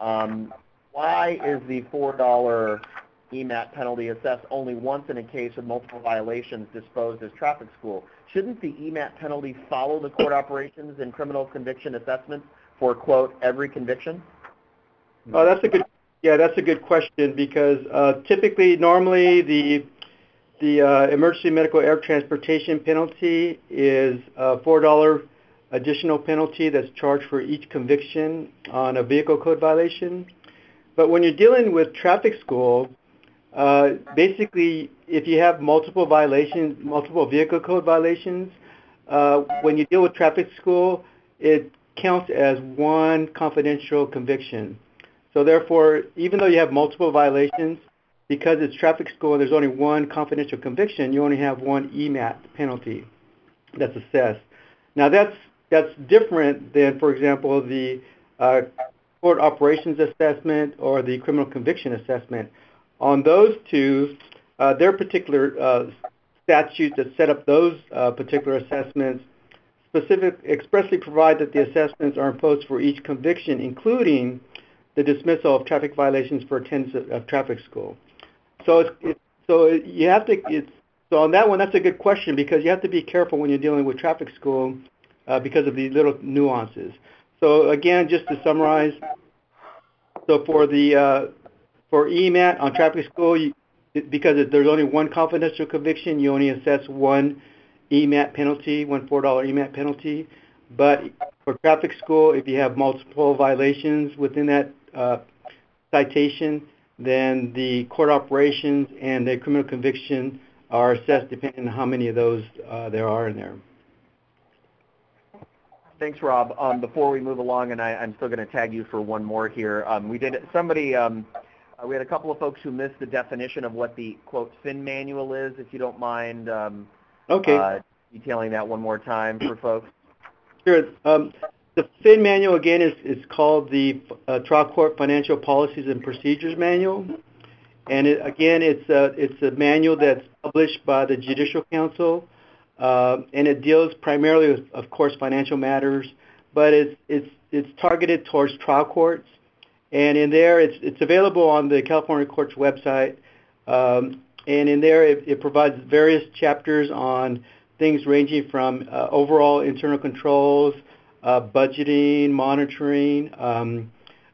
Um, why is the four dollar E M A T penalty assessed only once in a case of multiple violations disposed as traffic school? Shouldn't the E M A T penalty follow the court operations and criminal conviction assessments for, quote, every conviction? Oh, that's a good, yeah, that's a good question because uh, typically, normally, the the uh, emergency medical air transportation penalty is a four dollar additional penalty that's charged for each conviction on a vehicle code violation. But when you're dealing with traffic school, uh, basically, if you have multiple violations, multiple vehicle code violations, uh, when you deal with traffic school, it counts as one confidential conviction. So therefore, even though you have multiple violations, because it's traffic school and there's only one confidential conviction, you only have one E M A T penalty that's assessed. Now that's that's different than, for example, the uh, court operations assessment or the criminal conviction assessment. On those two, uh, their particular uh, statutes that set up those uh, particular assessments specific expressly provide that the assessments are imposed for each conviction, including the dismissal of traffic violations for attendance of, of traffic school. So it's, it's so you have to. It's, so on that one, that's a good question because you have to be careful when you're dealing with traffic school uh, because of these little nuances. So again, just to summarize, so for the uh, for E M A T on traffic school, you, because there's only one confidential conviction, you only assess one E M A T penalty, one four dollar E M A T penalty. But for traffic school, if you have multiple violations within that uh, citation, then the court operations and the criminal conviction are assessed depending on how many of those uh, there are in there. Thanks, Rob. Um, before we move along, and I, I'm still going to tag you for one more here. Um, we did somebody. Um, uh, we had a couple of folks who missed the definition of what the quote fin manual is. If you don't mind, um, okay, uh, detailing that one more time for folks. Sure. Um, the fin manual again is is called the uh, Trial Court Financial Policies and Procedures Manual, and it, again, it's a it's a manual that's published by the Judicial Council. Uh, and it deals primarily with, of course, financial matters, but it's it's it's targeted towards trial courts. And in there, it's it's available on the California Courts website. Um, and in there, it, it provides various chapters on things ranging from uh, overall internal controls, uh, budgeting, monitoring, um,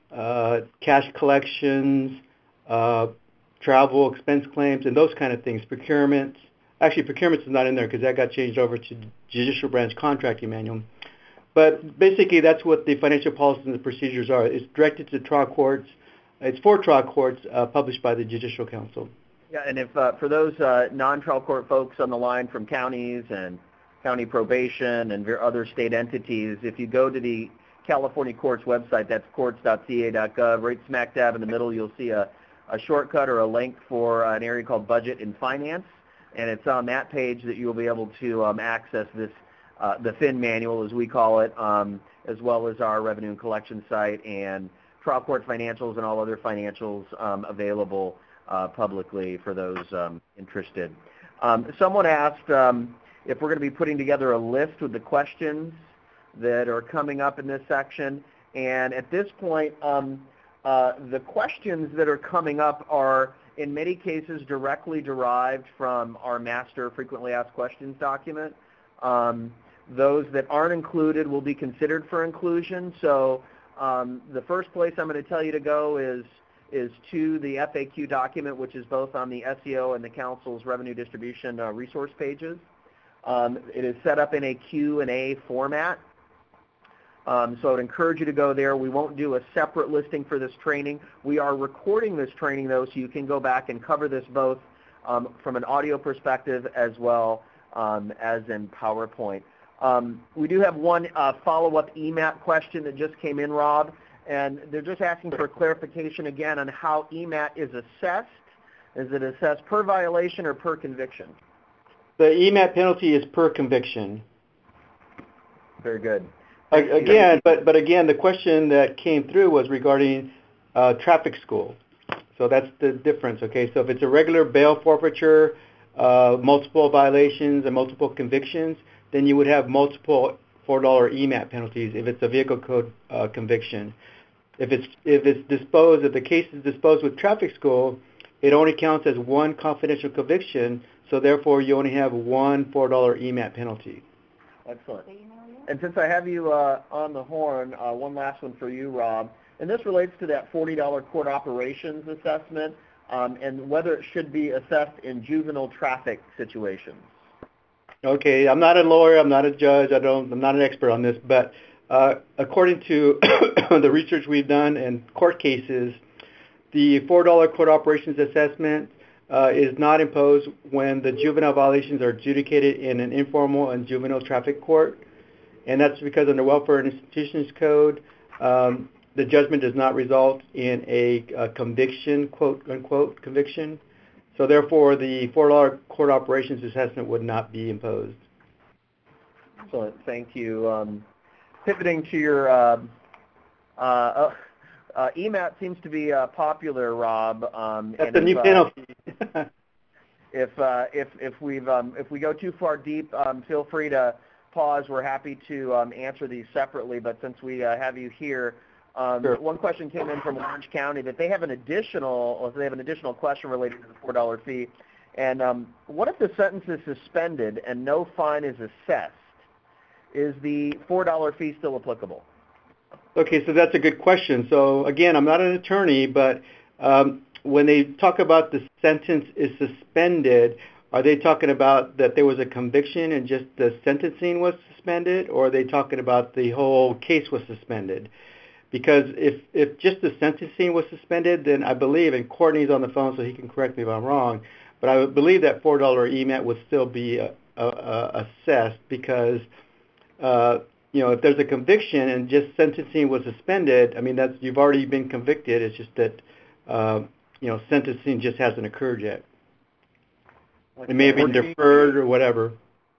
uh, cash collections, uh, travel expense claims, and those kind of things, procurements. Actually, procurement is not in there because that got changed over to Judicial Branch Contracting Manual. But basically, that's what the financial policies and the procedures are. It's directed to trial courts. It's for trial courts, uh, published by the Judicial Council. Yeah, and if uh, for those uh, non-trial court folks on the line from counties and county probation and other state entities, if you go to the California Courts website, that's courts dot c a dot gov, right smack dab in the middle, you'll see a, a shortcut or a link for an area called Budget and Finance. And it's on that page that you'll be able to um, access this, uh, the fin manual, as we call it, um, as well as our revenue and collection site and trial court financials and all other financials um, available uh, publicly for those um, interested. Um, someone asked um, if we're going to be putting together a list with the questions that are coming up in this section. And at this point, um, uh, the questions that are coming up are in many cases directly derived from our master frequently asked questions document. Um, those that aren't included will be considered for inclusion. So um, the first place I'm going to tell you to go is, is to the F A Q document, which is both on the S E O and the Council's revenue distribution uh, resource pages. Um, it is set up in a Q and A format. Um, so I would encourage you to go there. We won't do a separate listing for this training. We are recording this training, though, so you can go back and cover this both um, from an audio perspective as well um, as in PowerPoint. Um, we do have one uh, follow-up E M A T question that just came in, Rob, and they're just asking for clarification again on how E M A T is assessed. Is it assessed per violation or per conviction? The E M A T penalty is per conviction. Very good. Again, but but again, the question that came through was regarding uh, traffic school. So that's the difference. Okay, so if it's a regular bail forfeiture, uh, multiple violations and multiple convictions, then you would have multiple four dollar E M A T penalties if it's a vehicle code uh, conviction. if it's if it's disposed, if the case is disposed with traffic school, it only counts as one confidential conviction, so therefore you only have one four dollar E M A T penalty. Excellent. And since I have you uh, on the horn, uh, one last one for you, Rob, and this relates to that forty dollar court operations assessment um, and whether it should be assessed in juvenile traffic situations. Okay, I'm not a lawyer, I'm not a judge, I don't, I'm not an expert on this, but uh, according to the research we've done and court cases, the four dollar court operations assessment uh, is not imposed when the juvenile violations are adjudicated in an informal and juvenile traffic court, and that's because under Welfare and Institutions Code, um, the judgment does not result in a, a conviction, quote unquote, conviction. So therefore, the four dollar court operations assessment would not be imposed. Excellent. Thank you. Um, pivoting to your uh, uh, uh, E M A T seems to be uh, popular, Rob. Um, That's and the new if, penalty. Uh, if uh, if if we've um, if we go too far deep, um, feel free to pause. We're happy to um, answer these separately. But since we uh, have you here. Um, Sure. One question came in from Orange County that they have an additional, or they have an additional question related to the four dollar fee. And um, what if the sentence is suspended and no fine is assessed? Is the four dollar fee still applicable? Okay, so that's a good question. So again, I'm not an attorney, but um, when they talk about the sentence is suspended, are they talking about that there was a conviction and just the sentencing was suspended, or are they talking about the whole case was suspended? Because if, if just the sentencing was suspended, then I believe, and Courtney's on the phone so he can correct me if I'm wrong, but I would believe that four dollar E M A T would still be uh, uh, assessed because, uh, you know, if there's a conviction and just sentencing was suspended, I mean, that's you've already been convicted. It's just that, uh, you know, sentencing just hasn't occurred yet. It may have been deferred or whatever.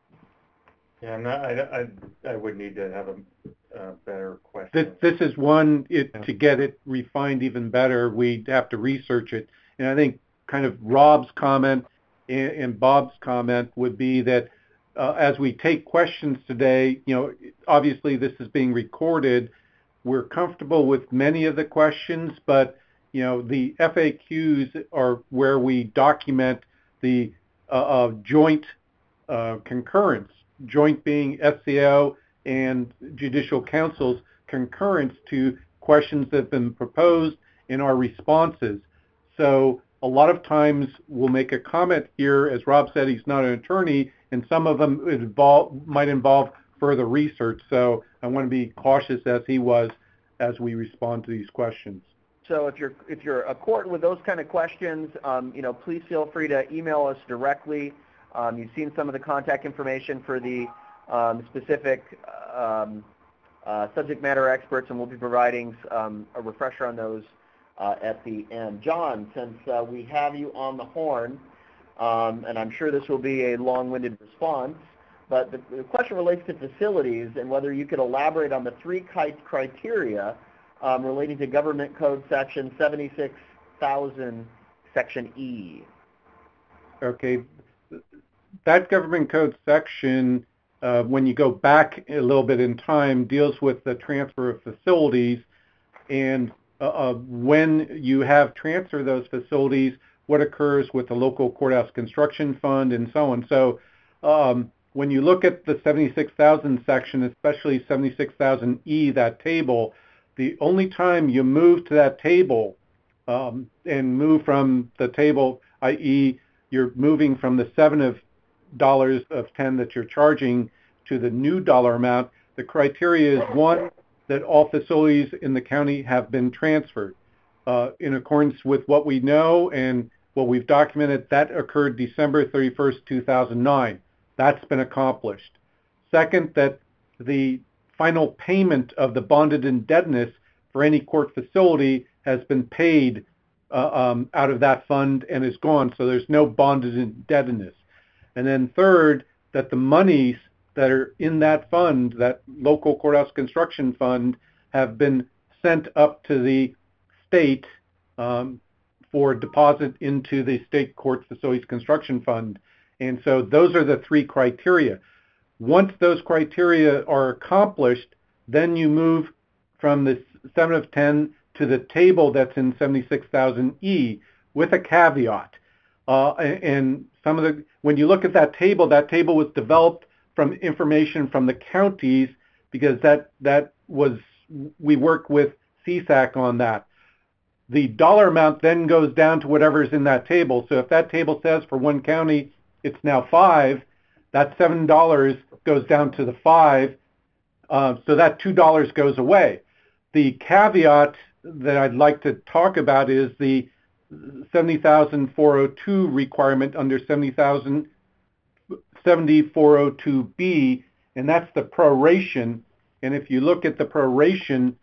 Yeah, I'm not, I, I, I would need to have a uh, better question. This, this is one, it, to get it refined even better, we'd have to research it. And I think kind of Rob's comment and, and Bob's comment would be that uh, as we take questions today, you know, obviously this is being recorded. We're comfortable with many of the questions, but, you know, the F A Qs are where we document the uh, uh, joint uh, concurrence, joint being S C O and Judicial Council's concurrence to questions that have been proposed in our responses. So a lot of times we'll make a comment here, as Rob said, he's not an attorney, and some of them involve, might involve further research. So I want to be cautious as he was as we respond to these questions. So if you're if you're a court with those kind of questions, um, you know, please feel free to email us directly. Um, you've seen some of the contact information for the um, specific um, uh, subject matter experts, and we'll be providing um, a refresher on those uh, at the end. John, since uh, we have you on the horn, um, and I'm sure this will be a long-winded response, but the, the question relates to facilities and whether you could elaborate on the three criteria um, relating to Government Code Section seventy-six thousand, Section E. Okay. That Government Code section, uh, when you go back a little bit in time, deals with the transfer of facilities, and uh, uh, when you have transfer those facilities, what occurs with the local courthouse construction fund and so on. So um, when you look at the seventy-six thousand section, especially seventy-six thousand E, that table, the only time you move to that table um, and move from the table, that is you're moving from the seven of dollars of ten that you're charging to the new dollar amount, the criteria is one, that all facilities in the county have been transferred. Uh, in accordance with what we know and what we've documented, that occurred December thirty-first, two thousand nine. That's been accomplished. Second, that the final payment of the bonded indebtedness for any court facility has been paid uh, um, out of that fund and is gone, so there's no bonded indebtedness. And then third, that the monies that are in that fund, that local courthouse construction fund, have been sent up to the state um, for deposit into the state court facilities construction fund. And so those are the three criteria. Once those criteria are accomplished, then you move from the seven of ten to the table that's in seventy-six thousand E with a caveat. Uh, and some of the, when you look at that table, that table was developed from information from the counties because that, that was, we work with C S A C on that. The dollar amount then goes down to whatever's in that table. So if that table says for one county it's now five, that seven dollars goes down to the five, uh, so that two dollars goes away. The caveat that I'd like to talk about is the seventy thousand four hundred two requirement under seventy thousand seventy four oh two B, and that's the proration. And if you look at the proration,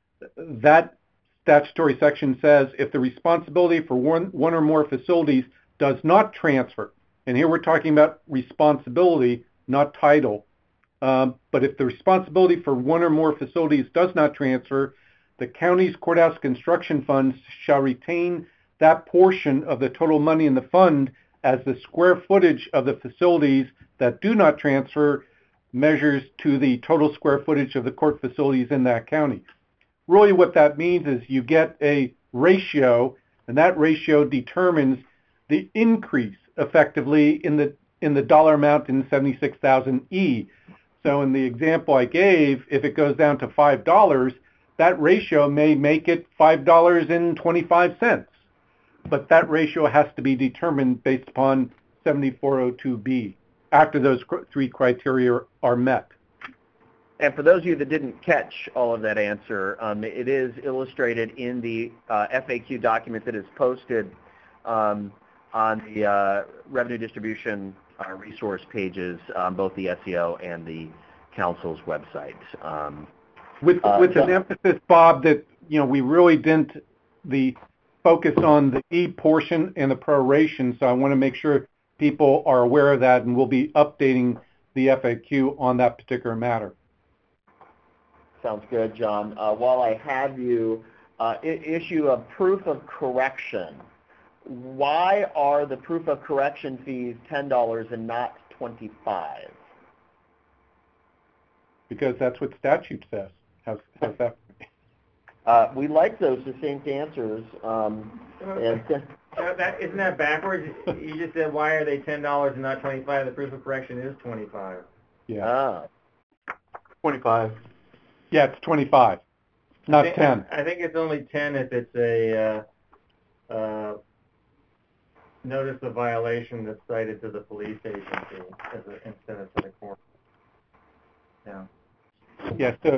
that statutory section says if the responsibility for one, one or more facilities does not transfer, and here we're talking about responsibility, not title, um, but if the responsibility for one or more facilities does not transfer, the county's courthouse construction funds shall retain that portion of the total money in the fund as the square footage of the facilities that do not transfer measures to the total square footage of the court facilities in that county. Really what that means is you get a ratio, and that ratio determines the increase effectively in the in the dollar amount in seventy-six thousand E. So in the example I gave, if it goes down to five dollars, that ratio may make it five dollars and twenty-five cents. But that ratio has to be determined based upon seventy-four oh two B after those three criteria are met. And for those of you that didn't catch all of that answer, um, it is illustrated in the uh, F A Q document that is posted um, on the uh, revenue distribution uh, resource pages on both the S E O and the council's website. Um, with uh, with John, an emphasis, Bob, that you know we really didn't the focus on the E portion and the proration, so I want to make sure people are aware of that, and we'll be updating the F A Q on that particular matter. Sounds good, John. Uh, while I have you, uh, I- issue a proof of correction. Why are the proof of correction fees ten dollars and not twenty-five dollars? Because that's what statute says. How's, how's that? Uh, we like those succinct answers. Um, and Uh, that, isn't that backwards? You just said, why are they ten dollars and not twenty-five dollars? The proof of correction is twenty-five dollars. Yeah. ah. twenty-five. Yeah, it's twenty-five, not I think, ten. I think it's only ten if it's a uh, uh, notice of violation that's cited to the police agency as a, instead of to the court. Yeah. Yeah, so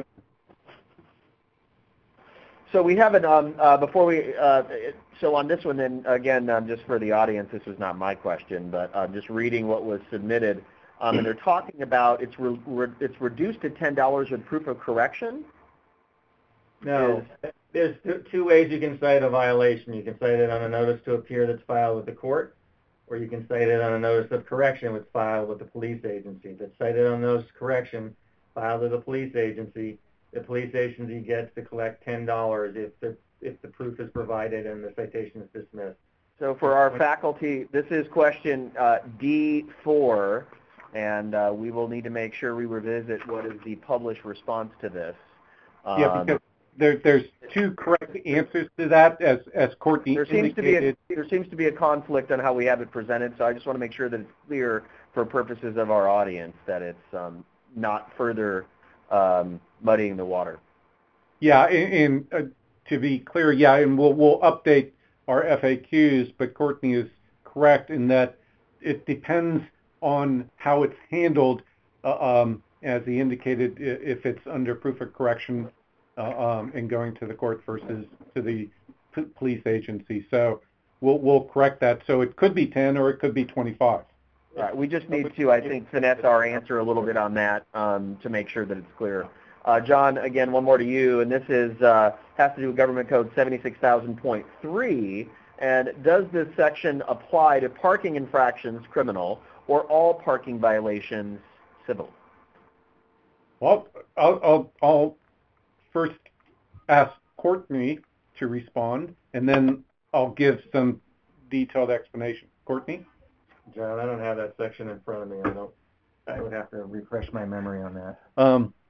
So we have it, um, uh, before we, uh, it, so on this one then, again, um, just for the audience, this was not my question, but uh, just reading what was submitted, um, and they're talking about it's, re re it's reduced to ten dollars with proof of correction? No, Is, there's two, two ways you can cite a violation. You can cite it on a notice to appear that's filed with the court, or you can cite it on a notice of correction that's filed with the police agency. That's cited on notice of correction filed with the police agency. The police agency gets to collect ten dollars if the, if the proof is provided and the citation is dismissed. So for our faculty, this is question uh, D four, and uh, we will need to make sure we revisit what is the published response to this. Um, yeah, because there, there's two correct answers to that, as as Courtney there seems indicated. to be a, there seems to be a conflict on how we have it presented, so I just want to make sure that it's clear for purposes of our audience that it's um, not further um, muddying the water. Yeah, and, and uh, to be clear, yeah, and we'll we'll update our F A Qs, but Courtney is correct in that it depends on how it's handled, uh, um, as he indicated, if it's under proof of correction uh, um, and going to the court versus to the p police agency. So we'll we'll correct that. So it could be ten or it could be twenty-five. Right. We just need to, I think, finesse our answer a little bit on that um, to make sure that it's clear. Uh, John, again, one more to you, and this is uh, has to do with Government Code seventy-six thousand point three. And does this section apply to parking infractions, criminal, or all parking violations, civil? Well, I'll, I'll, I'll first ask Courtney to respond, and then I'll give some detailed explanation. Courtney? John, I don't have that section in front of me. I don't. I would have to refresh my memory on that. Um,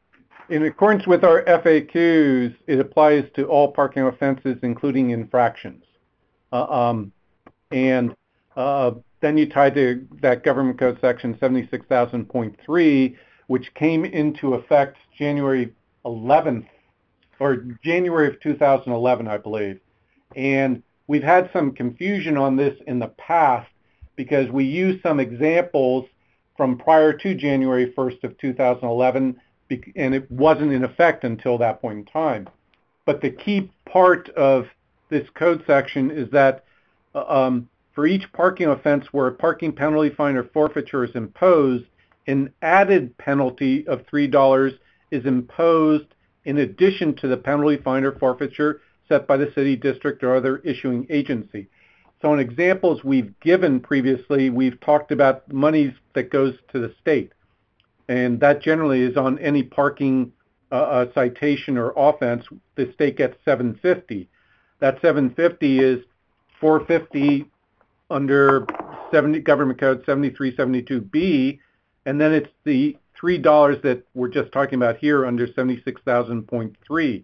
in accordance with our F A Qs, it applies to all parking offenses, including infractions. Uh, um, and uh, then you tie to that Government Code Section seventy-six thousand point three, which came into effect January eleventh, or January of two thousand eleven, I believe. And we've had some confusion on this in the past because we used some examples from prior to January first of two thousand eleven, and it wasn't in effect until that point in time. But the key part of this code section is that uh, um, for each parking offense where a parking penalty, fine, or forfeiture is imposed, an added penalty of three dollars is imposed in addition to the penalty, fine, or forfeiture set by the city, district, or other issuing agency. So in examples we've given previously, we've talked about monies that goes to the state. And that generally is on any parking uh, uh, citation or offense, the state gets seven hundred fifty dollars. That seven hundred fifty dollars is four hundred fifty dollars under seventy, Government Code seventy-three seventy-two B, and then it's the three dollars that we're just talking about here under seventy-six thousand point three.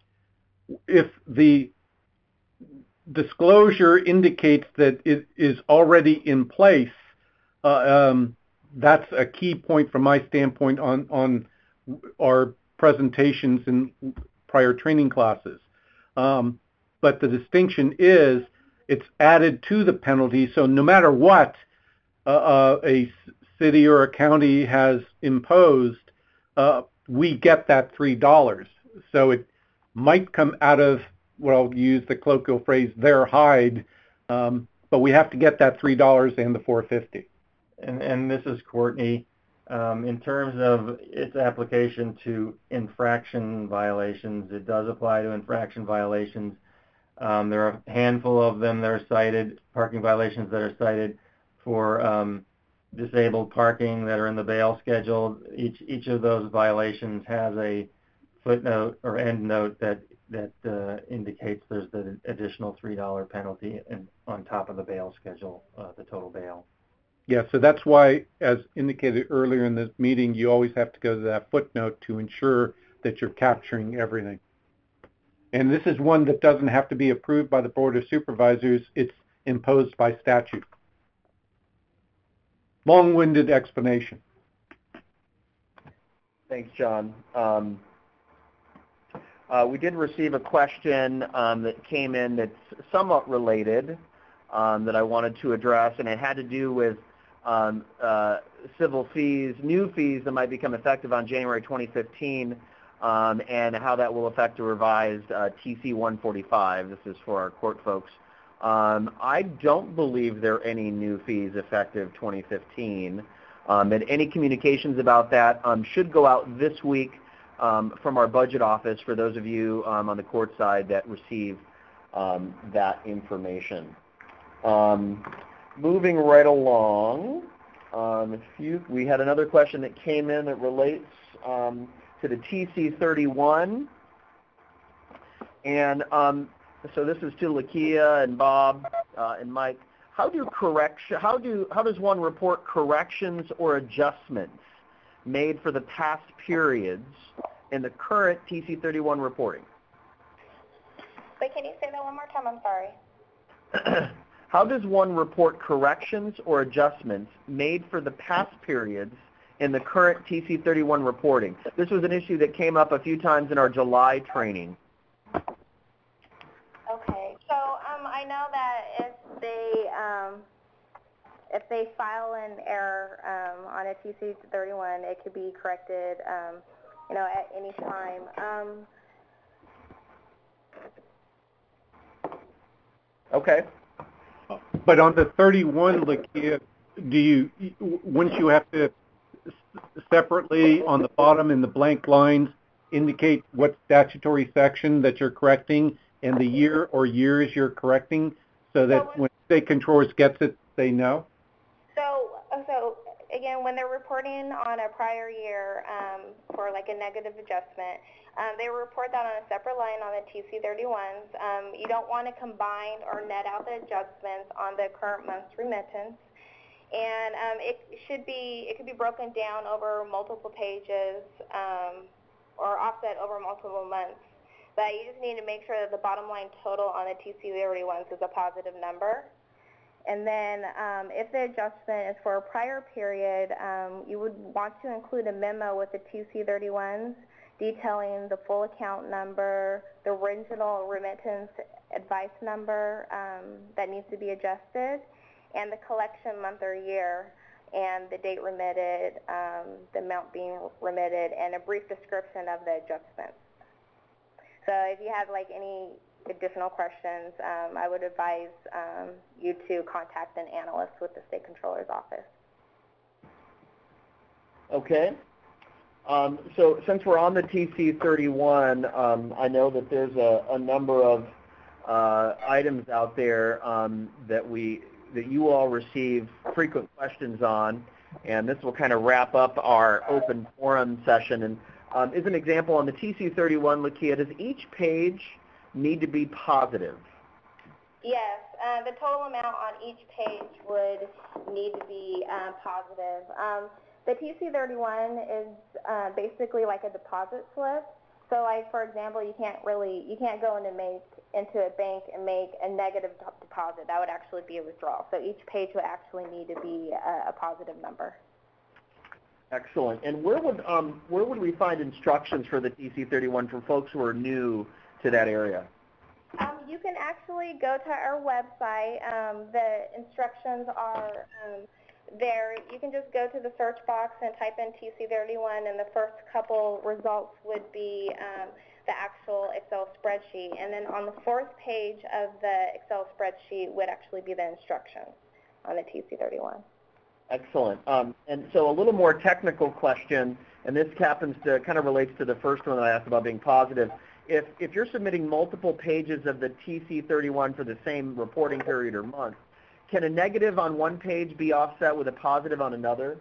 If the disclosure indicates that it is already in place, uh, um, that's a key point from my standpoint on, on our presentations in prior training classes. Um, but the distinction is it's added to the penalty, so no matter what uh, uh, a city or a county has imposed, uh, we get that three dollars. So it might come out of, well, I'll use the colloquial phrase, their hide, um, but we have to get that three dollars and the four hundred fifty dollars. And, and this is Courtney. Um, in terms of its application to infraction violations, it does apply to infraction violations. Um, there are a handful of them that are cited, parking violations that are cited for um, disabled parking that are in the bail schedule. Each each of those violations has a footnote or end note that that uh, indicates there's the additional three dollar penalty and on top of the bail schedule, uh, the total bail. Yeah, so that's why, as indicated earlier in this meeting, you always have to go to that footnote to ensure that you're capturing everything. And this is one that doesn't have to be approved by the Board of Supervisors. It's imposed by statute. Long-winded explanation. Thanks, John. Um, uh, we did receive a question um, that came in that's somewhat related um, that I wanted to address, and it had to do with um, uh, civil fees, new fees that might become effective on January twenty fifteen, um, and how that will affect the revised uh, T C one forty-five. This is for our court folks. Um, I don't believe there are any new fees effective twenty fifteen, um, and any communications about that um, should go out this week um, from our budget office for those of you um, on the court side that receive um, that information. Um, moving right along, um, if you, we had another question that came in that relates um, to the T C thirty-one, and um, so this is to Lakia and Bob uh, and Mike. How do correction? How do how does one report corrections or adjustments made for the past periods in the current T C thirty-one reporting? Wait, can you say that one more time? I'm sorry. How does one report corrections or adjustments made for the past periods in the current T C thirty-one reporting? This was an issue that came up a few times in our July training. Okay, so um, I know that if they um, if they file an error um, on a T C thirty-one, it could be corrected, um, you know, at any time. Um, Okay. But on the thirty-one, Lakia, do you, wouldn't you have to separately on the bottom in the blank lines indicate what statutory section that you're correcting and the year or years you're correcting so that so when state controllers gets it, they know? So, so again, when they're reporting on a prior year um, for like a negative adjustment, um, they report that on a separate line on the T C thirty-ones. Um, you don't want to combine or net out the adjustments on the current month's remittance. And um, it should be, it could be broken down over multiple pages um, or spread over multiple months. But you just need to make sure that the bottom line total on the T C thirty-ones is a positive number. And then um, if the adjustment is for a prior period, um, you would want to include a memo with the T C thirty-ones detailing the full account number, the original remittance advice number um, that needs to be adjusted, and the collection month or year, and the date remitted, um, the amount being remitted, and a brief description of the adjustment. So if you have like any additional questions, um, I would advise um, you to contact an analyst with the State Controller's Office. Okay. Um, so since we're on the T C thirty-one, um, I know that there's a, a number of uh, items out there um, that we that you all receive frequent questions on, and this will kind of wrap up our open forum session. And um, as an example, on the T C thirty-one, Lakia, does each page need to be positive? Yes, uh, the total amount on each page would need to be uh, positive. Um, the T C thirty-one is uh, basically like a deposit slip. So, like for example, you can't really you can't go into make into a bank and make a negative deposit. That would actually be a withdrawal. So each page would actually need to be a, a positive number. Excellent. And where would um, where would we find instructions for the T C thirty-one for folks who are new to that area? Um, you can actually go to our website. Um, the instructions are um, there. You can just go to the search box and type in T C thirty-one, and the first couple results would be um, the actual Excel spreadsheet. And then on the fourth page of the Excel spreadsheet would actually be the instructions on the T C thirty-one. Excellent. Um, and so a little more technical question, and this happens to kind of relates to the first one that I asked about being positive. If, if you're submitting multiple pages of the T C thirty-one for the same reporting period or month, can a negative on one page be offset with a positive on another?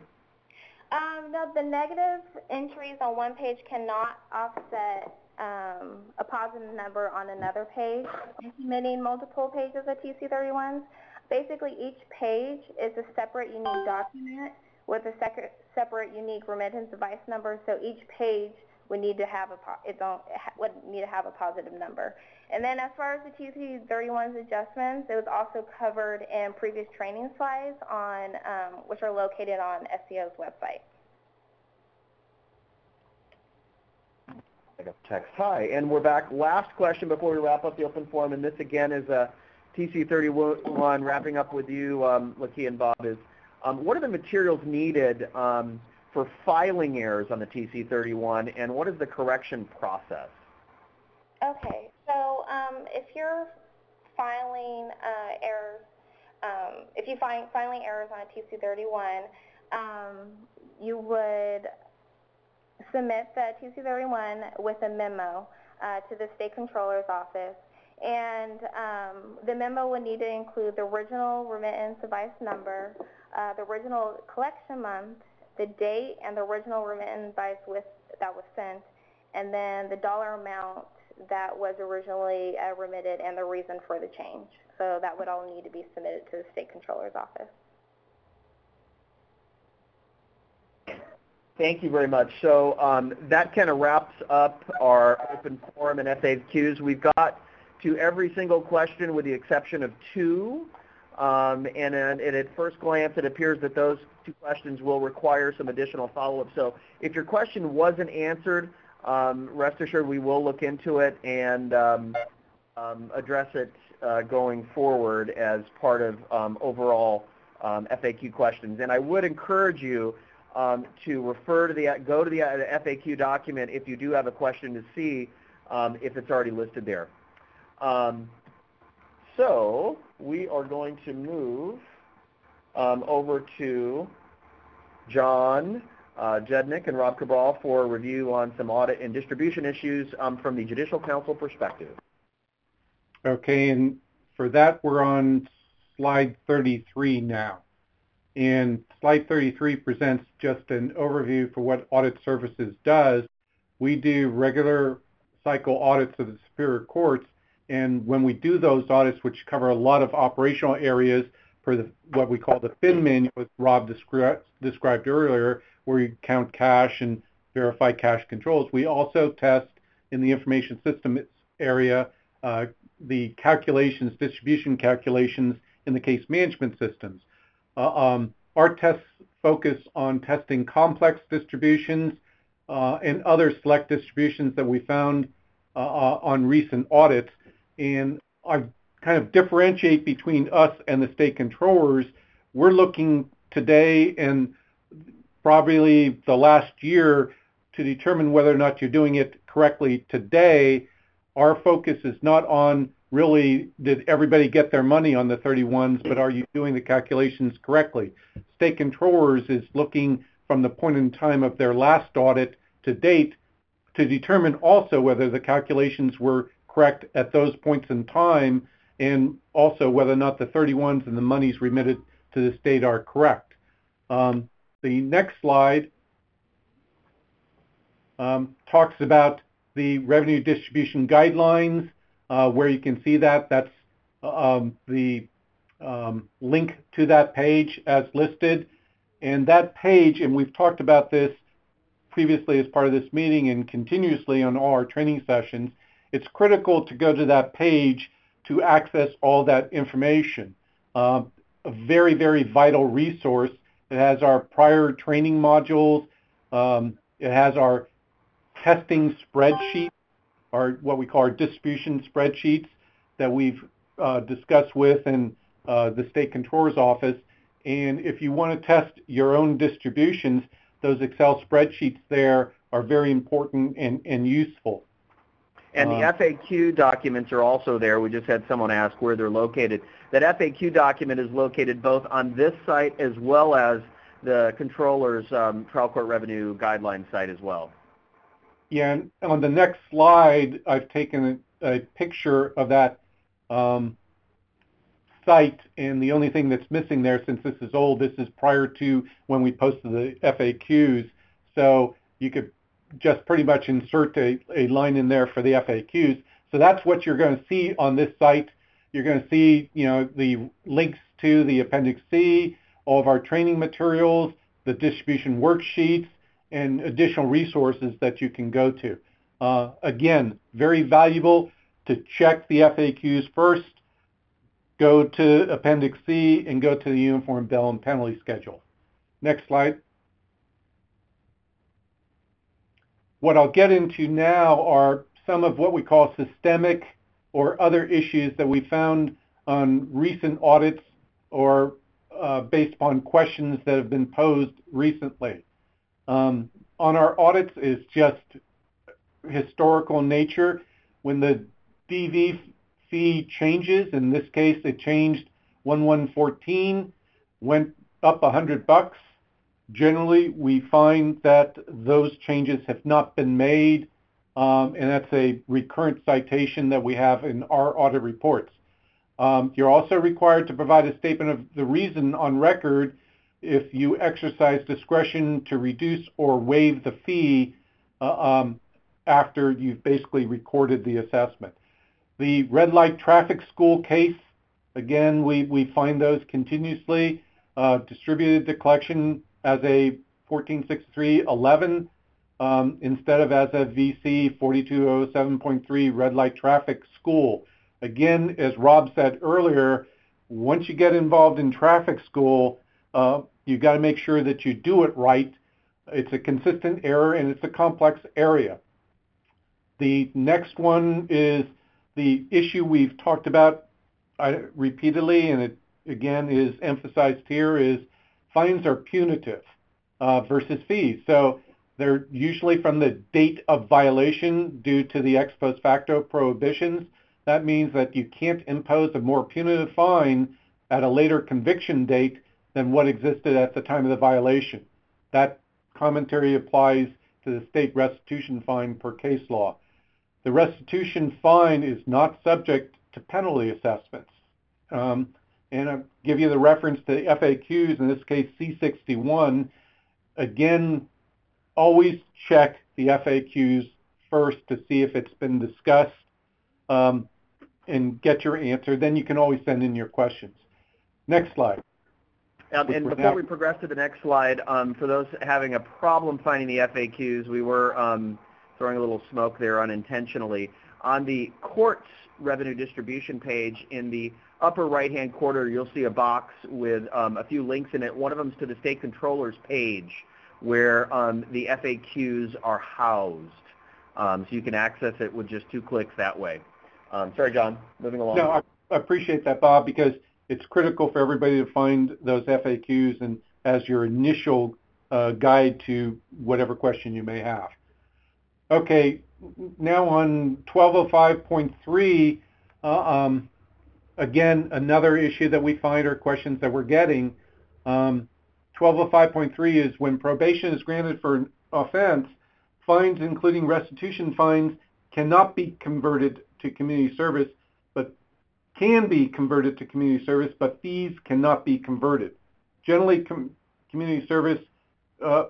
Um, no, the negative entries on one page cannot offset um, a positive number on another page. When submitting multiple pages of T C thirty-ones, basically each page is a separate unique document with a separate unique remittance device number, so each page would need to have a its own would need to have a positive number. And then as far as the T C thirty-one's adjustments, it was also covered in previous training slides on um, which are located on S C O's website. I got text. Hi, and we're back. Last question before we wrap up the open forum, and this again is a T C thirty-one. Wrapping up with you, um, Lakia and Bob, is um, what are the materials needed um, for filing errors on the T C thirty-one, and what is the correction process? Okay, so um, if you're filing uh, errors, um, if you find filing errors on a T C thirty-one, um, you would submit the T C thirty-one with a memo uh, to the State Controller's Office, and um, the memo would need to include the original remittance device number, uh, the original collection month, the date, and the original remittance device with, that was sent, and then the dollar amount that was originally uh, remitted and the reason for the change. So that would all need to be submitted to the State Controller's Office. Thank you very much. So um, that kind of wraps up our open forum and F A Qs. We've got to every single question with the exception of two. Um, and, and at first glance, it appears that those two questions will require some additional follow-up. So if your question wasn't answered, um, rest assured we will look into it and um, um, address it uh, going forward as part of um, overall um, F A Q questions. And I would encourage you um, to refer to the, go to the F A Q document if you do have a question to see um, if it's already listed there. Um, so we are going to move um, over to John uh, Jednick and Rob Cabral for a review on some audit and distribution issues um, from the Judicial Council perspective. Okay, and for that we're on slide thirty-three now. And slide thirty-three presents just an overview for what Audit Services does. We do regular cycle audits of the Superior Courts, and when we do those audits, which cover a lot of operational areas for the, what we call the F I N manual, as Rob descri described earlier, where you count cash and verify cash controls, we also test in the information systems area, uh, the calculations, distribution calculations in the case management systems. Uh, um, our tests focus on testing complex distributions uh, and other select distributions that we found uh, uh, on recent audits. And I kind of differentiate between us and the state controllers. We're looking today and probably the last year to determine whether or not you're doing it correctly today. Our focus is not on really did everybody get their money on the thirty-ones, but are you doing the calculations correctly? State controllers is looking from the point in time of their last audit to date to determine also whether the calculations were correct at those points in time, and also whether or not the thirty-ones and the monies remitted to the state are correct. Um, the next slide um, talks about the revenue distribution guidelines, uh, where you can see that. That's um, the um, link to that page as listed. And that page, and we've talked about this previously as part of this meeting and continuously on all our training sessions, it's critical to go to that page to access all that information. Uh, a very, very vital resource. It has our prior training modules. Um, it has our testing spreadsheet, or what we call our distribution spreadsheets that we've uh, discussed with in uh, the State Controller's Office. And if you want to test your own distributions, those Excel spreadsheets there are very important and, and useful. And the F A Q documents are also there. We just had someone ask where they're located. That F A Q document is located both on this site as well as the controller's um, trial court revenue guideline site as well. Yeah, and on the next slide, I've taken a, a picture of that um, site, and the only thing that's missing there, since this is old, this is prior to when we posted the F A Qs. So you could just pretty much insert a, a line in there for the F A Qs. So that's what you're going to see on this site. You're going to see, you know, the links to the Appendix C, all of our training materials, the distribution worksheets, and additional resources that you can go to. Uh, again, very valuable to check the F A Qs first, go to Appendix C, and go to the Uniform Bill and Penalty Schedule. Next slide. What I'll get into now are some of what we call systemic or other issues that we found on recent audits or uh, based upon questions that have been posed recently. Um, on our audits is just historical nature. When the D V fee changes, in this case it changed one one fourteen, went up one hundred bucks. Generally, we find that those changes have not been made, um, and that's a recurrent citation that we have in our audit reports. Um, you're also required to provide a statement of the reason on record if you exercise discretion to reduce or waive the fee uh, um, after you've basically recorded the assessment. The red light traffic school case, again, we, we find those continuously. Uh, distributed to collection as a fourteen sixty-three eleven um, instead of as a V C forty-two oh seven point three red light traffic school. Again, as Rob said earlier, once you get involved in traffic school, uh, you've got to make sure that you do it right. It's a consistent error and it's a complex area. The next one is the issue we've talked about uh, repeatedly, and it again is emphasized here, is fines are punitive uh, versus fees. So they're usually from the date of violation due to the ex post facto prohibitions. That means that you can't impose a more punitive fine at a later conviction date than what existed at the time of the violation. That commentary applies to the state restitution fine per case law. The restitution fine is not subject to penalty assessments. Um, and I'll give you the reference to the F A Qs, in this case C sixty-one. Again, always check the F A Qs first to see if it's been discussed um, and get your answer. Then you can always send in your questions. Next slide. Um, and before we progress to the next slide, um, for those having a problem finding the F A Qs, we were um, throwing a little smoke there unintentionally. On the court's revenue distribution page, in the upper right-hand corner, you'll see a box with um, a few links in it. One of them is to the state controller's page, where um, the F A Qs are housed. Um, so you can access it with just two clicks that way. Um, sorry, John, moving along. No, I, I appreciate that, Bob, because it's critical for everybody to find those F A Qs and as your initial uh, guide to whatever question you may have. Okay, now on twelve oh five point three, uh, um, again, another issue that we find are questions that we're getting. Um, twelve oh five point three is when probation is granted for an offense, fines, including restitution fines, cannot be converted to community service, but can be converted to community service, but fees cannot be converted. Generally, com community service uh,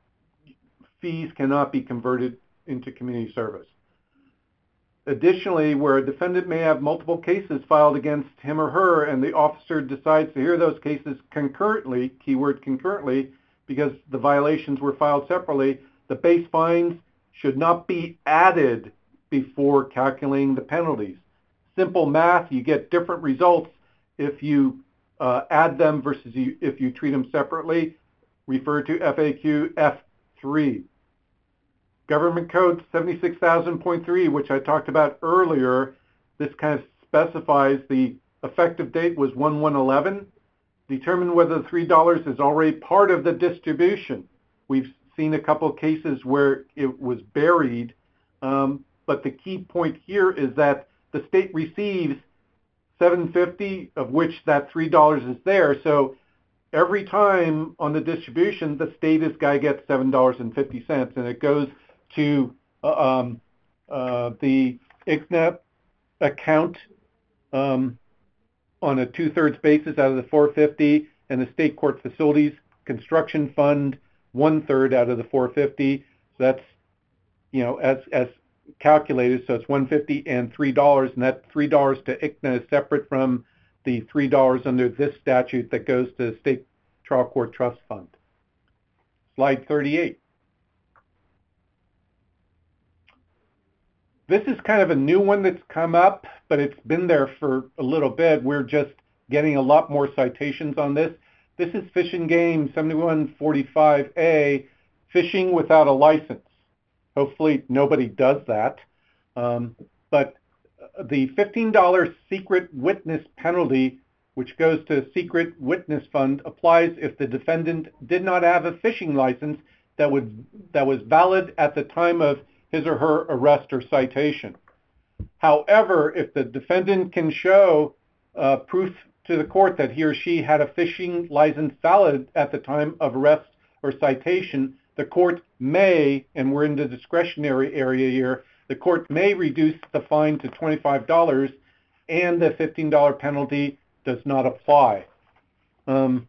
fees cannot be converted into community service. Additionally, where a defendant may have multiple cases filed against him or her and the officer decides to hear those cases concurrently, keyword concurrently, because the violations were filed separately, the base fines should not be added before calculating the penalties. Simple math, you get different results if you uh, add them versus you, if you treat them separately. Refer to F A Q F three. Government Code seventy-six thousand point three, which I talked about earlier, this kind of specifies the effective date was one one eleven. Determine whether the three dollars is already part of the distribution. We've seen a couple of cases where it was buried, um, but the key point here is that the state receives seven fifty, of which that three dollars is there. So every time on the distribution, the state is going to get seven dollars and fifty cents, and it goes to uh, um, uh, the I C N A account um, on a two-thirds basis out of the four hundred fifty, and the state court facilities construction fund one-third out of the four hundred fifty. So that's, you know, as as calculated, so it's one hundred fifty and three dollars, and that three dollars to I C N A is separate from the three dollars under this statute that goes to the State Trial Court Trust Fund. Slide thirty-eight. This is kind of a new one that's come up, but it's been there for a little bit. We're just getting a lot more citations on this. This is Fish and Game seventy-one forty-five A, fishing without a license. Hopefully nobody does that. Um, but the fifteen dollar secret witness penalty, which goes to secret witness fund, applies if the defendant did not have a fishing license that would that was valid at the time of his or her arrest or citation. However, if the defendant can show uh, proof to the court that he or she had a fishing license valid at the time of arrest or citation, the court may, and we're in the discretionary area here, the court may reduce the fine to twenty-five dollars and the fifteen dollar penalty does not apply. Um,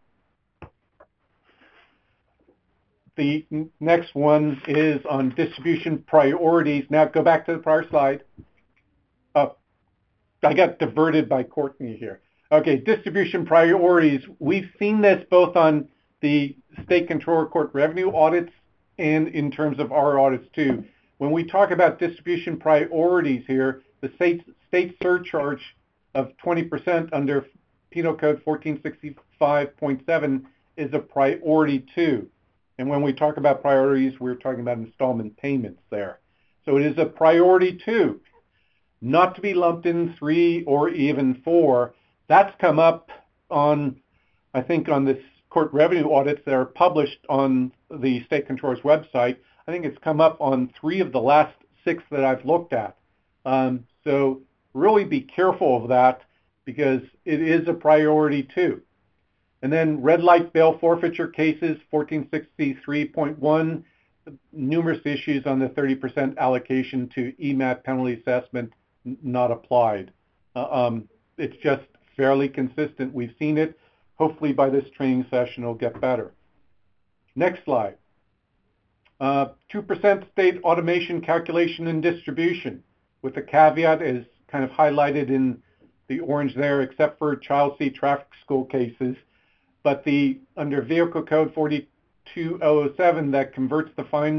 The next one is on distribution priorities. Now go back to the prior slide. Oh, I got diverted by Courtney here. Okay, distribution priorities. We've seen this both on the State Controller Court revenue audits and in terms of our audits too. When we talk about distribution priorities here, the state, state surcharge of twenty percent under Penal Code fourteen sixty-five point seven is a priority too. And when we talk about priorities, we're talking about installment payments there. So it is a priority too, not to be lumped in three or even four. That's come up on, I think, on this court revenue audits that are published on the State Controller's website. I think it's come up on three of the last six that I've looked at. Um, so really be careful of that because it is a priority too. And then red light bail forfeiture cases, fourteen sixty-three point one, numerous issues on the thirty percent allocation to E M A T penalty assessment not applied. Uh, um, it's just fairly consistent. We've seen it. Hopefully by this training session it'll get better. Next slide. Uh, two percent state automation calculation and distribution, with the caveat is kind of highlighted in the orange there, except for child seat traffic school cases. But the under Vehicle Code forty-two thousand seven that converts the fines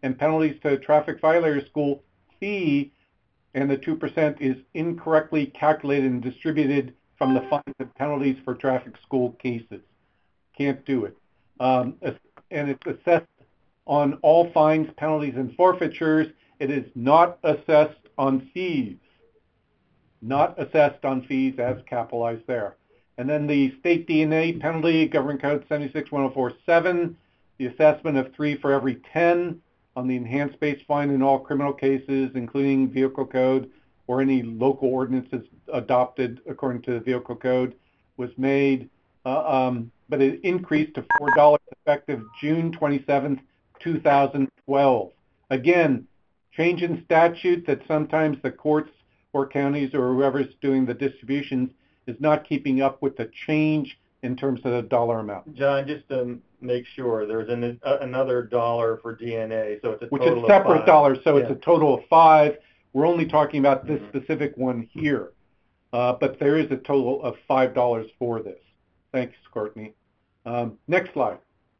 and penalties to traffic violators school fee, and the two percent is incorrectly calculated and distributed from the fines and penalties for traffic school cases. Can't do it. Um, and it's assessed on all fines, penalties, and forfeitures. It is not assessed on fees. Not assessed on fees as capitalized there. And then the state D N A penalty, Government Code seventy-six one oh four seven, the assessment of three for every ten on the enhanced base fine in all criminal cases, including vehicle code or any local ordinances adopted according to the vehicle code, was made, uh, um, but it increased to four dollars effective June twenty-seventh, two thousand twelve. Again, change in statute that sometimes the courts or counties or whoever's doing the distributions is not keeping up with the change in terms of the dollar amount. John, just to make sure, there's an, uh, another dollar for D N A, so it's a Which total is separate of dollars, so yeah. it's a total of five. We're only talking about this specific one here, uh, but there is a total of five dollars for this. Thanks, Courtney. Um, next slide.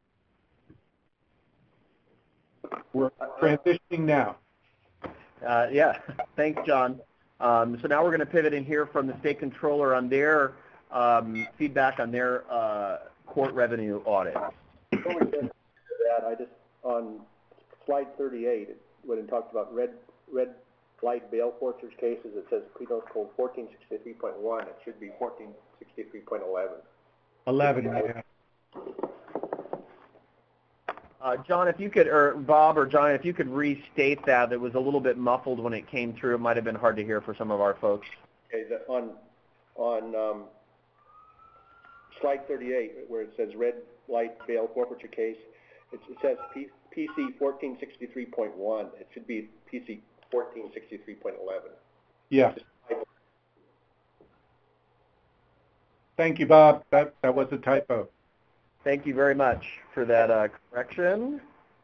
We're transitioning now. Uh, yeah, thanks, John. Um, so now we're going to pivot and hear from the state controller on their um, feedback on their uh, court revenue audit. Before we get to that, I just, on slide thirty-eight, when it talks about red red light bail forfeitures cases, it says Penal Code fourteen sixty-three point one. It should be fourteen sixty-three point eleven. eleven, yeah. Uh, John, if you could, or Bob or John, if you could restate that, it was a little bit muffled when it came through. It might have been hard to hear for some of our folks. Okay, the, on on um, slide thirty-eight, where it says red light bail forfeiture case, it, it says P, PC fourteen sixty-three point one. It should be P C fourteen sixty-three point eleven. Yeah. Thank you, Bob. That that was a typo. Thank you very much for that uh, correction.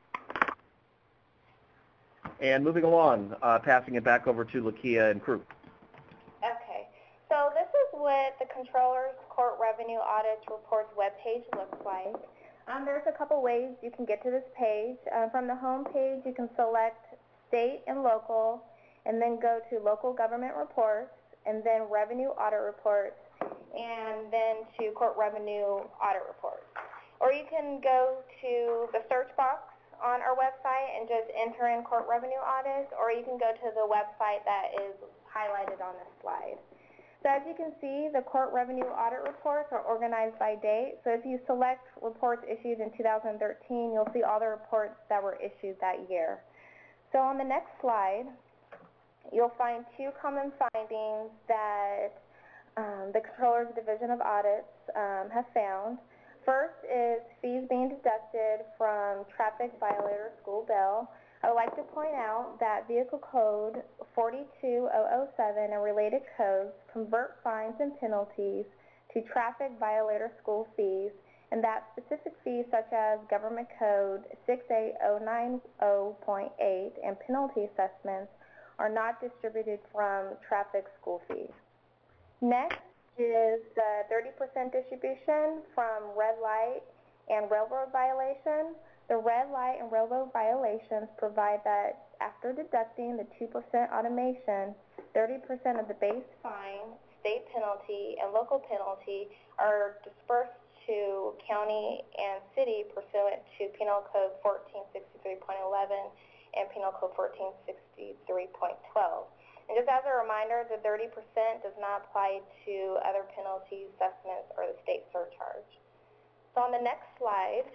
And moving along, uh, passing it back over to Lakia and crew. Okay, so this is what the Controller's Court Revenue Audits Reports webpage looks like. Um, there's a couple ways you can get to this page. Uh, from the home page, you can select state and local, and then go to local government reports, and then revenue audit reports, and then to court revenue audit reports. Or you can go to the search box on our website and just enter in court revenue audits, or you can go to the website that is highlighted on this slide. So as you can see, the court revenue audit reports are organized by date. So if you select reports issued in two thousand thirteen, you'll see all the reports that were issued that year. So on the next slide, you'll find two common findings that um, the Controller's Division of Audits um, have found. First is fees being deducted from traffic violator school bail. I would like to point out that Vehicle Code forty-two thousand seven and related codes convert fines and penalties to traffic violator school fees, and that specific fees such as Government Code sixty-eight thousand ninety point eight and penalty assessments are not distributed from traffic school fees. Next is the thirty percent distribution from red light and railroad violation. The red light and railroad violations provide that after deducting the two percent automation, thirty percent of the base fine, state penalty, and local penalty are dispersed to county and city pursuant to Penal Code fourteen sixty-three point eleven and Penal Code fourteen sixty-three point twelve. And just as a reminder, the thirty percent does not apply to other penalties, assessments, or the state surcharge. So on the next slide,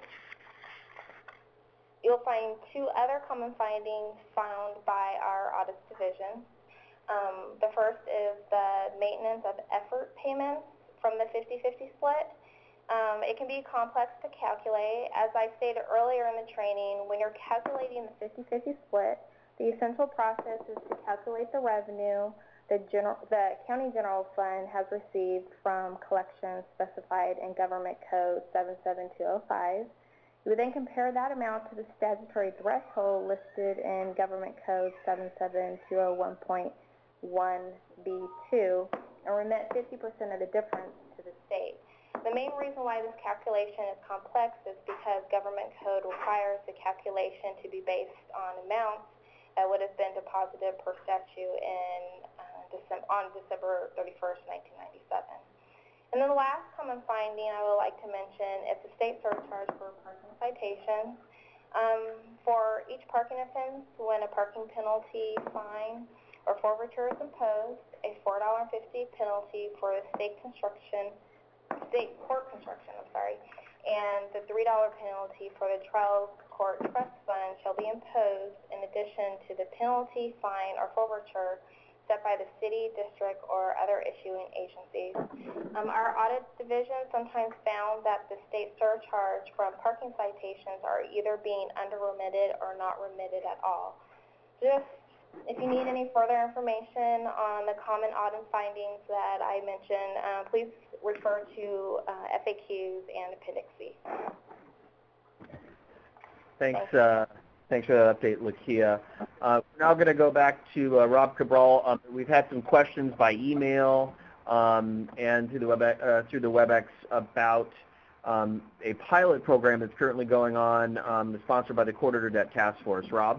you'll find two other common findings found by our Audits Division. Um, the first is the maintenance of effort payments from the fifty fifty split. Um, it can be complex to calculate. As I stated earlier in the training, when you're calculating the fifty fifty split, the essential process is to calculate the revenue the, general, the County General Fund has received from collections specified in Government Code seven seven two oh five. You would then compare that amount to the statutory threshold listed in Government Code seven seven two oh one point one B two and remit fifty percent of the difference to the state. The main reason why this calculation is complex is because government code requires the calculation to be based on amounts that would have been deposited per statute in, uh, December, on December thirty-first, nineteen ninety-seven. And then the last common finding I would like to mention is the state surcharge for parking citations. Um, for each parking offense, when a parking penalty, fine, or forfeiture is imposed, a four dollars and fifty cents penalty for the state construction, state court construction, I'm sorry, and the three dollars penalty for the trial court trust fund shall be imposed in addition to the penalty, fine, or forfeiture set by the city, district, or other issuing agencies. Um, our audit division sometimes found that the state surcharge from parking citations are either being under-remitted or not remitted at all. Just if you need any further information on the common audit findings that I mentioned, uh, please refer to uh, F A Qs and Appendix C. Thanks, uh, thanks for that update, Lakia. Uh, we're now going to go back to uh, Rob Cabral. Um, we've had some questions by email um, and through the, Web, uh, through the WebEx about um, a pilot program that's currently going on, um, sponsored by the Court Order Debt Task Force. Rob?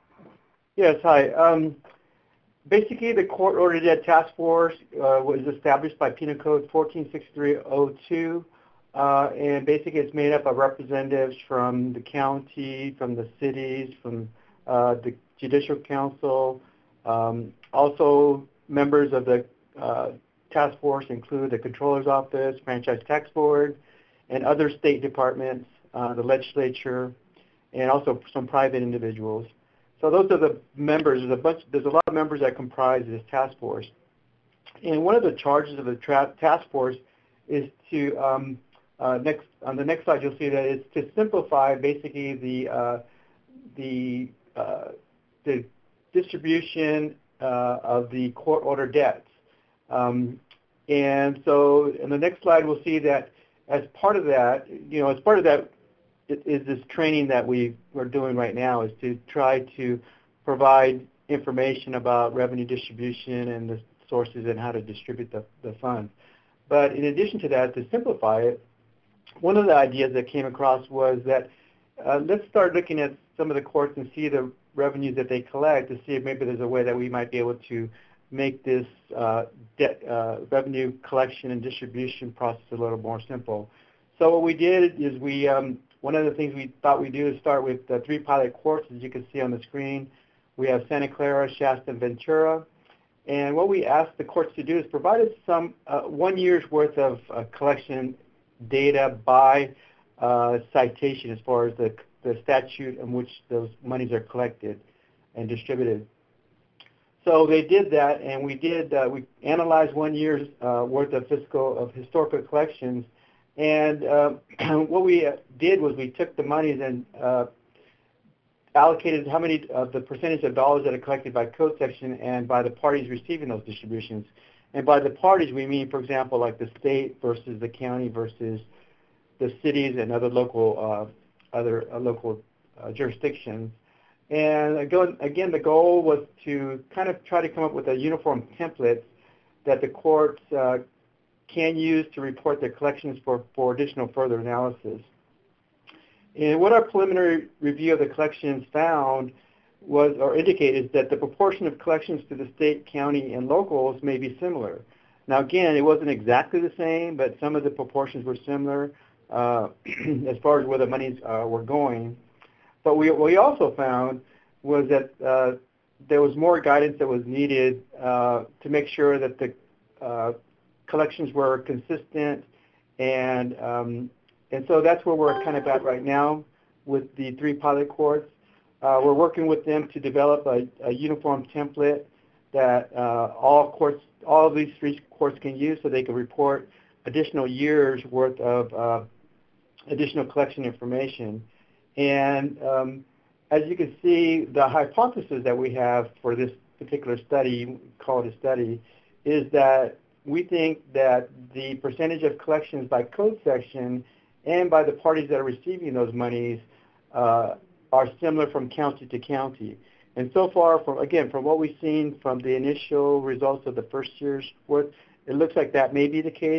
Yes, hi. Um, basically, the Court Order Debt Task Force uh, was established by Penal Code fourteen sixty-three oh two, uh, and basically it's made up of representatives from the county, from the cities, from uh, the Judicial Council. Um, also, members of the uh, task force include the Controller's Office, Franchise Tax Board, and other state departments, uh, the legislature, and also some private individuals. So those are the members. There's a bunch. There's a lot of members that comprise this task force. And one of the charges of the tra- task force is to um, uh, next on the next slide you'll see that it's to simplify basically the uh, the uh, the distribution uh, of the court order debts. Um, and so in the next slide we'll see that as part of that, you know, as part of that. Is this training that we are doing right now is to try to provide information about revenue distribution and the sources and how to distribute the, the funds. But in addition to that, to simplify it, one of the ideas that came across was that uh, let's start looking at some of the courts and see the revenues that they collect to see if maybe there's a way that we might be able to make this uh, debt, uh, revenue collection and distribution process a little more simple. So what we did is we um, One of the things we thought we'd do is start with the three pilot courts, as you can see on the screen. We have Santa Clara, Shasta, and Ventura. And what we asked the courts to do is provide us some uh, one year's worth of uh, collection data by uh, citation as far as the, the statute in which those monies are collected and distributed. So they did that, and we did. Uh, we analyzed one year's uh, worth of fiscal of historical collections. And uh, what we did was we took the monies and uh, allocated how many of the percentage of dollars that are collected by code section and by the parties receiving those distributions. And by the parties, we mean, for example, like the state versus the county versus the cities and other local uh, other uh, local uh, jurisdictions. And again, again, the goal was to kind of try to come up with a uniform template that the courts uh, can use to report their collections for, for additional further analysis. And what our preliminary review of the collections found was, or indicated, that the proportion of collections to the state, county, and locals may be similar. Now again, it wasn't exactly the same, but some of the proportions were similar uh, as far as where the monies uh, were going. But we, what we also found was that uh, there was more guidance that was needed uh, to make sure that the uh, collections were consistent, and um, and so that's where we're kind of at right now with the three pilot courts. Uh, we're working with them to develop a, a uniform template that uh, all courts, all of these three courts can use, so they can report additional years worth of uh, additional collection information. And um, as you can see, the hypothesis that we have for this particular study, call it a study, is that we think that the percentage of collections by code section and by the parties that are receiving those monies uh, are similar from county to county. And so far, from again, from what we've seen from the initial results of the first year's work, it looks like that may be the case.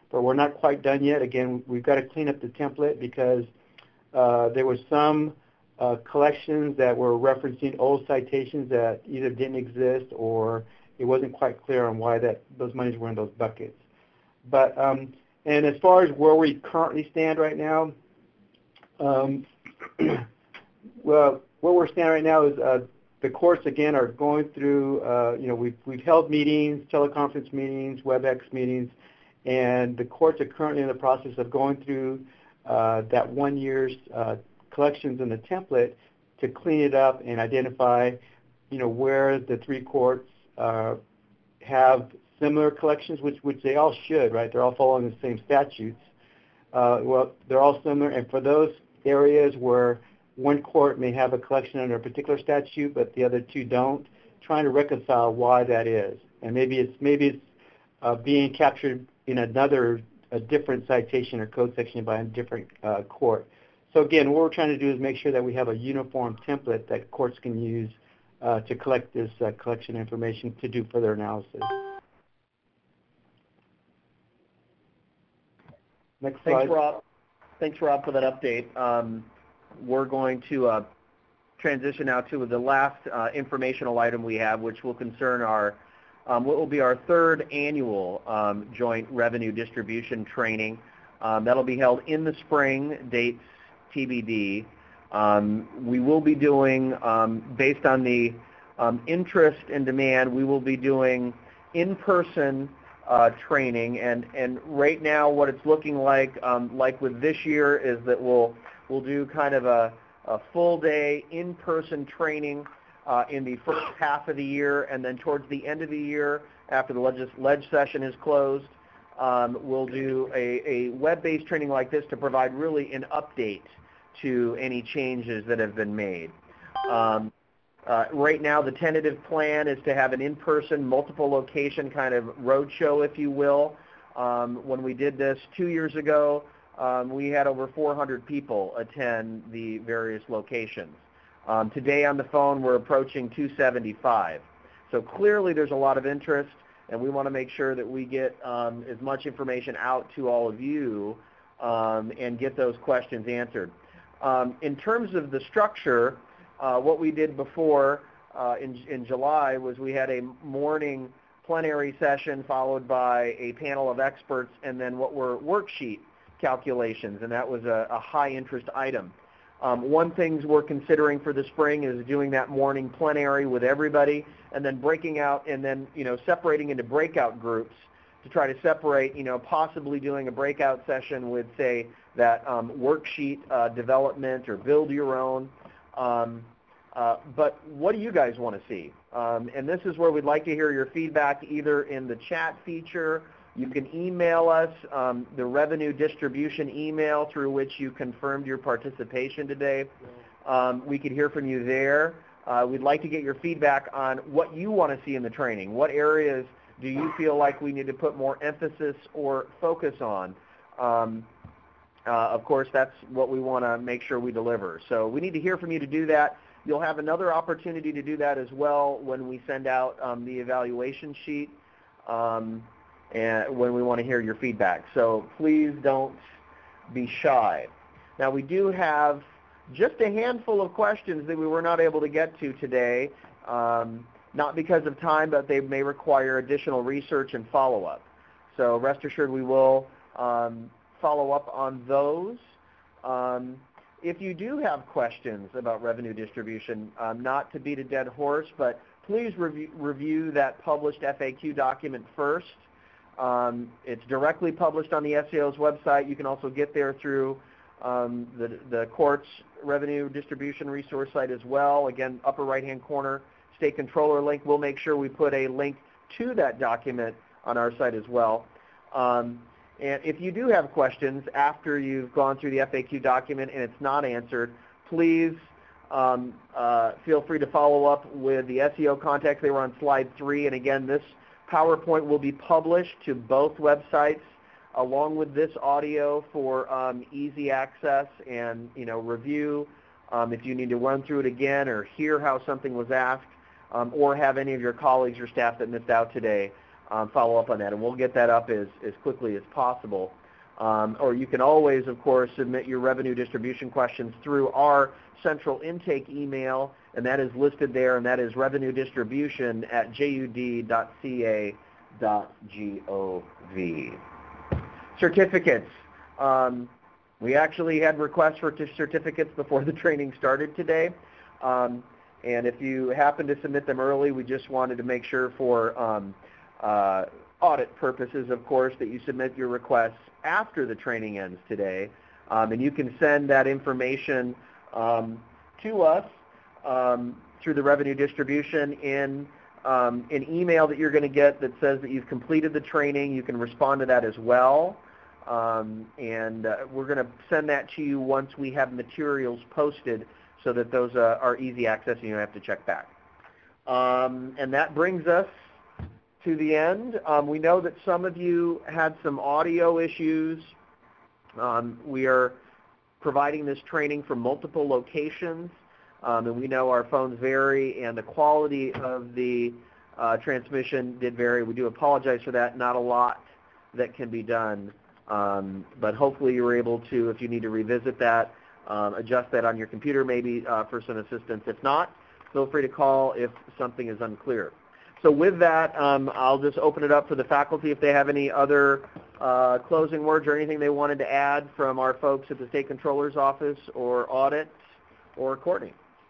but we're not quite done yet. Again, we've got to clean up the template because uh, there were some uh, collections that were referencing old citations that either didn't exist or it wasn't quite clear on why that those monies were in those buckets. But um, and as far as where we currently stand right now, um, well, where we're standing right now is uh, the courts again are going through. Uh, you know, we've we've held meetings, teleconference meetings, WebEx meetings, and the courts are currently in the process of going through uh, that one year's uh, collections in the template to clean it up and identify, you know, where the three courts uh, have similar collections, which which they all should, right? They're all following the same statutes. Uh, well, they're all similar, and for those areas where one court may have a collection under a particular statute, but the other two don't, trying to reconcile why that is, and maybe it's maybe it's uh, being captured in another a different citation or code section by a different uh, court. So again, what we're trying to do is make sure that we have a uniform template that courts can use uh, to collect this uh, collection information to do further analysis. Next slide. Thanks, Rob. Thanks, Rob, for that update. Um, we're going to uh, transition now to the last uh, informational item we have, which will concern our um, what will be our third annual um, joint revenue distribution training. Um, that'll be held in the spring, dates T B D. Um, we will be doing, um, based on the um, interest and demand, we will be doing in-person uh, training. And, and right now, what it's looking like, um, like with this year, is that we'll we'll do kind of a, a full day in-person training uh, in the first half of the year, and then towards the end of the year, after the leg, leg session is closed, um, we'll do a, a web-based training like this to provide really an update to any changes that have been made. Um, uh, right now, the tentative plan is to have an in-person, multiple location kind of roadshow, if you will. Um, when we did this two years ago, um, we had over four hundred people attend the various locations. Um, today on the phone, we're approaching two seventy-five. So clearly there's a lot of interest, and we want to make sure that we get um, as much information out to all of you um, and get those questions answered. Um, in terms of the structure, uh, what we did before uh, in, in July was we had a morning plenary session followed by a panel of experts and then what were worksheet calculations, and that was a, a high interest item. Um, one thing we're considering for the spring is doing that morning plenary with everybody and then breaking out and then, you know, separating into breakout groups to try to separate, you know, possibly doing a breakout session with, say, that um, worksheet uh, development or build your own. Um, uh, but what do you guys want to see? Um, and this is where we'd like to hear your feedback either in the chat feature. You can email us um, the revenue distribution email through which you confirmed your participation today. Um, we could hear from you there. Uh, we'd like to get your feedback on what you want to see in the training. What areas do you feel like we need to put more emphasis or focus on? Um, uh, of course, that's what we want to make sure we deliver. So we need to hear from you to do that. You'll have another opportunity to do that as well when we send out um, the evaluation sheet. Um, and when we want to hear your feedback. So please don't be shy. Now we do have just a handful of questions that we were not able to get to today, um, not because of time, but they may require additional research and follow-up. So rest assured we will um, follow up on those. Um, if you do have questions about revenue distribution, um, not to beat a dead horse, but please review, review that published F A Q document first. Um, it's directly published on the S A O's website. You can also get there through um, the, the court's revenue distribution resource site as well. Again, upper right-hand corner, state controller link. We'll make sure we put a link to that document on our site as well. Um, and if you do have questions after you've gone through the F A Q document and it's not answered, please um, uh, feel free to follow up with the S E O contacts. They were on slide three. And again, this PowerPoint will be published to both websites along with this audio for um, easy access and, you know, review. Um, if you need to run through it again or hear how something was asked um, or have any of your colleagues or staff that missed out today um, follow up on that, and we'll get that up as, as quickly as possible. Um, or you can always, of course, submit your revenue distribution questions through our central intake email, and that is listed there, and that is revenue distribution at j u d dot c a dot gov. Certificates. Um, we actually had requests for t- certificates before the training started today. Um, and if you happen to submit them early, we just wanted to make sure for um, uh, audit purposes, of course, that you submit your requests after the training ends today. Um, and you can send that information um, to us um, through the revenue distribution in um, an email that you're going to get that says that you've completed the training. You can respond to that as well. Um, and uh, we're going to send that to you once we have materials posted so that those uh, are easy access and you don't have to check back. Um, and that brings us to the end. Um, we know that some of you had some audio issues. Um, we are providing this training from multiple locations, um, and we know our phones vary and the quality of the uh, transmission did vary. We do apologize for that. Not a lot that can be done, um, but hopefully you were able to, if you need to revisit that, um, adjust that on your computer maybe uh, for some assistance. If not, feel free to call if something is unclear. So with that, um, I'll just open it up for the faculty if they have any other uh, closing words or anything they wanted to add from our folks at the State Controller's Office or Audit or Courtney.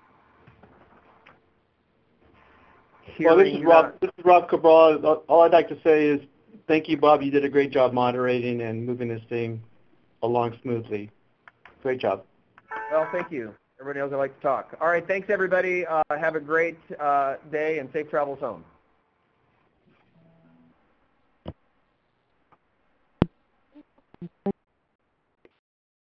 Well, this is Rob. This is Rob Cabral. All I'd like to say is thank you, Bob. You did a great job moderating and moving this thing along smoothly. Great job. Well, thank you. Everybody else I like to talk. All right, thanks everybody. Uh, have a great uh, day and safe travels home.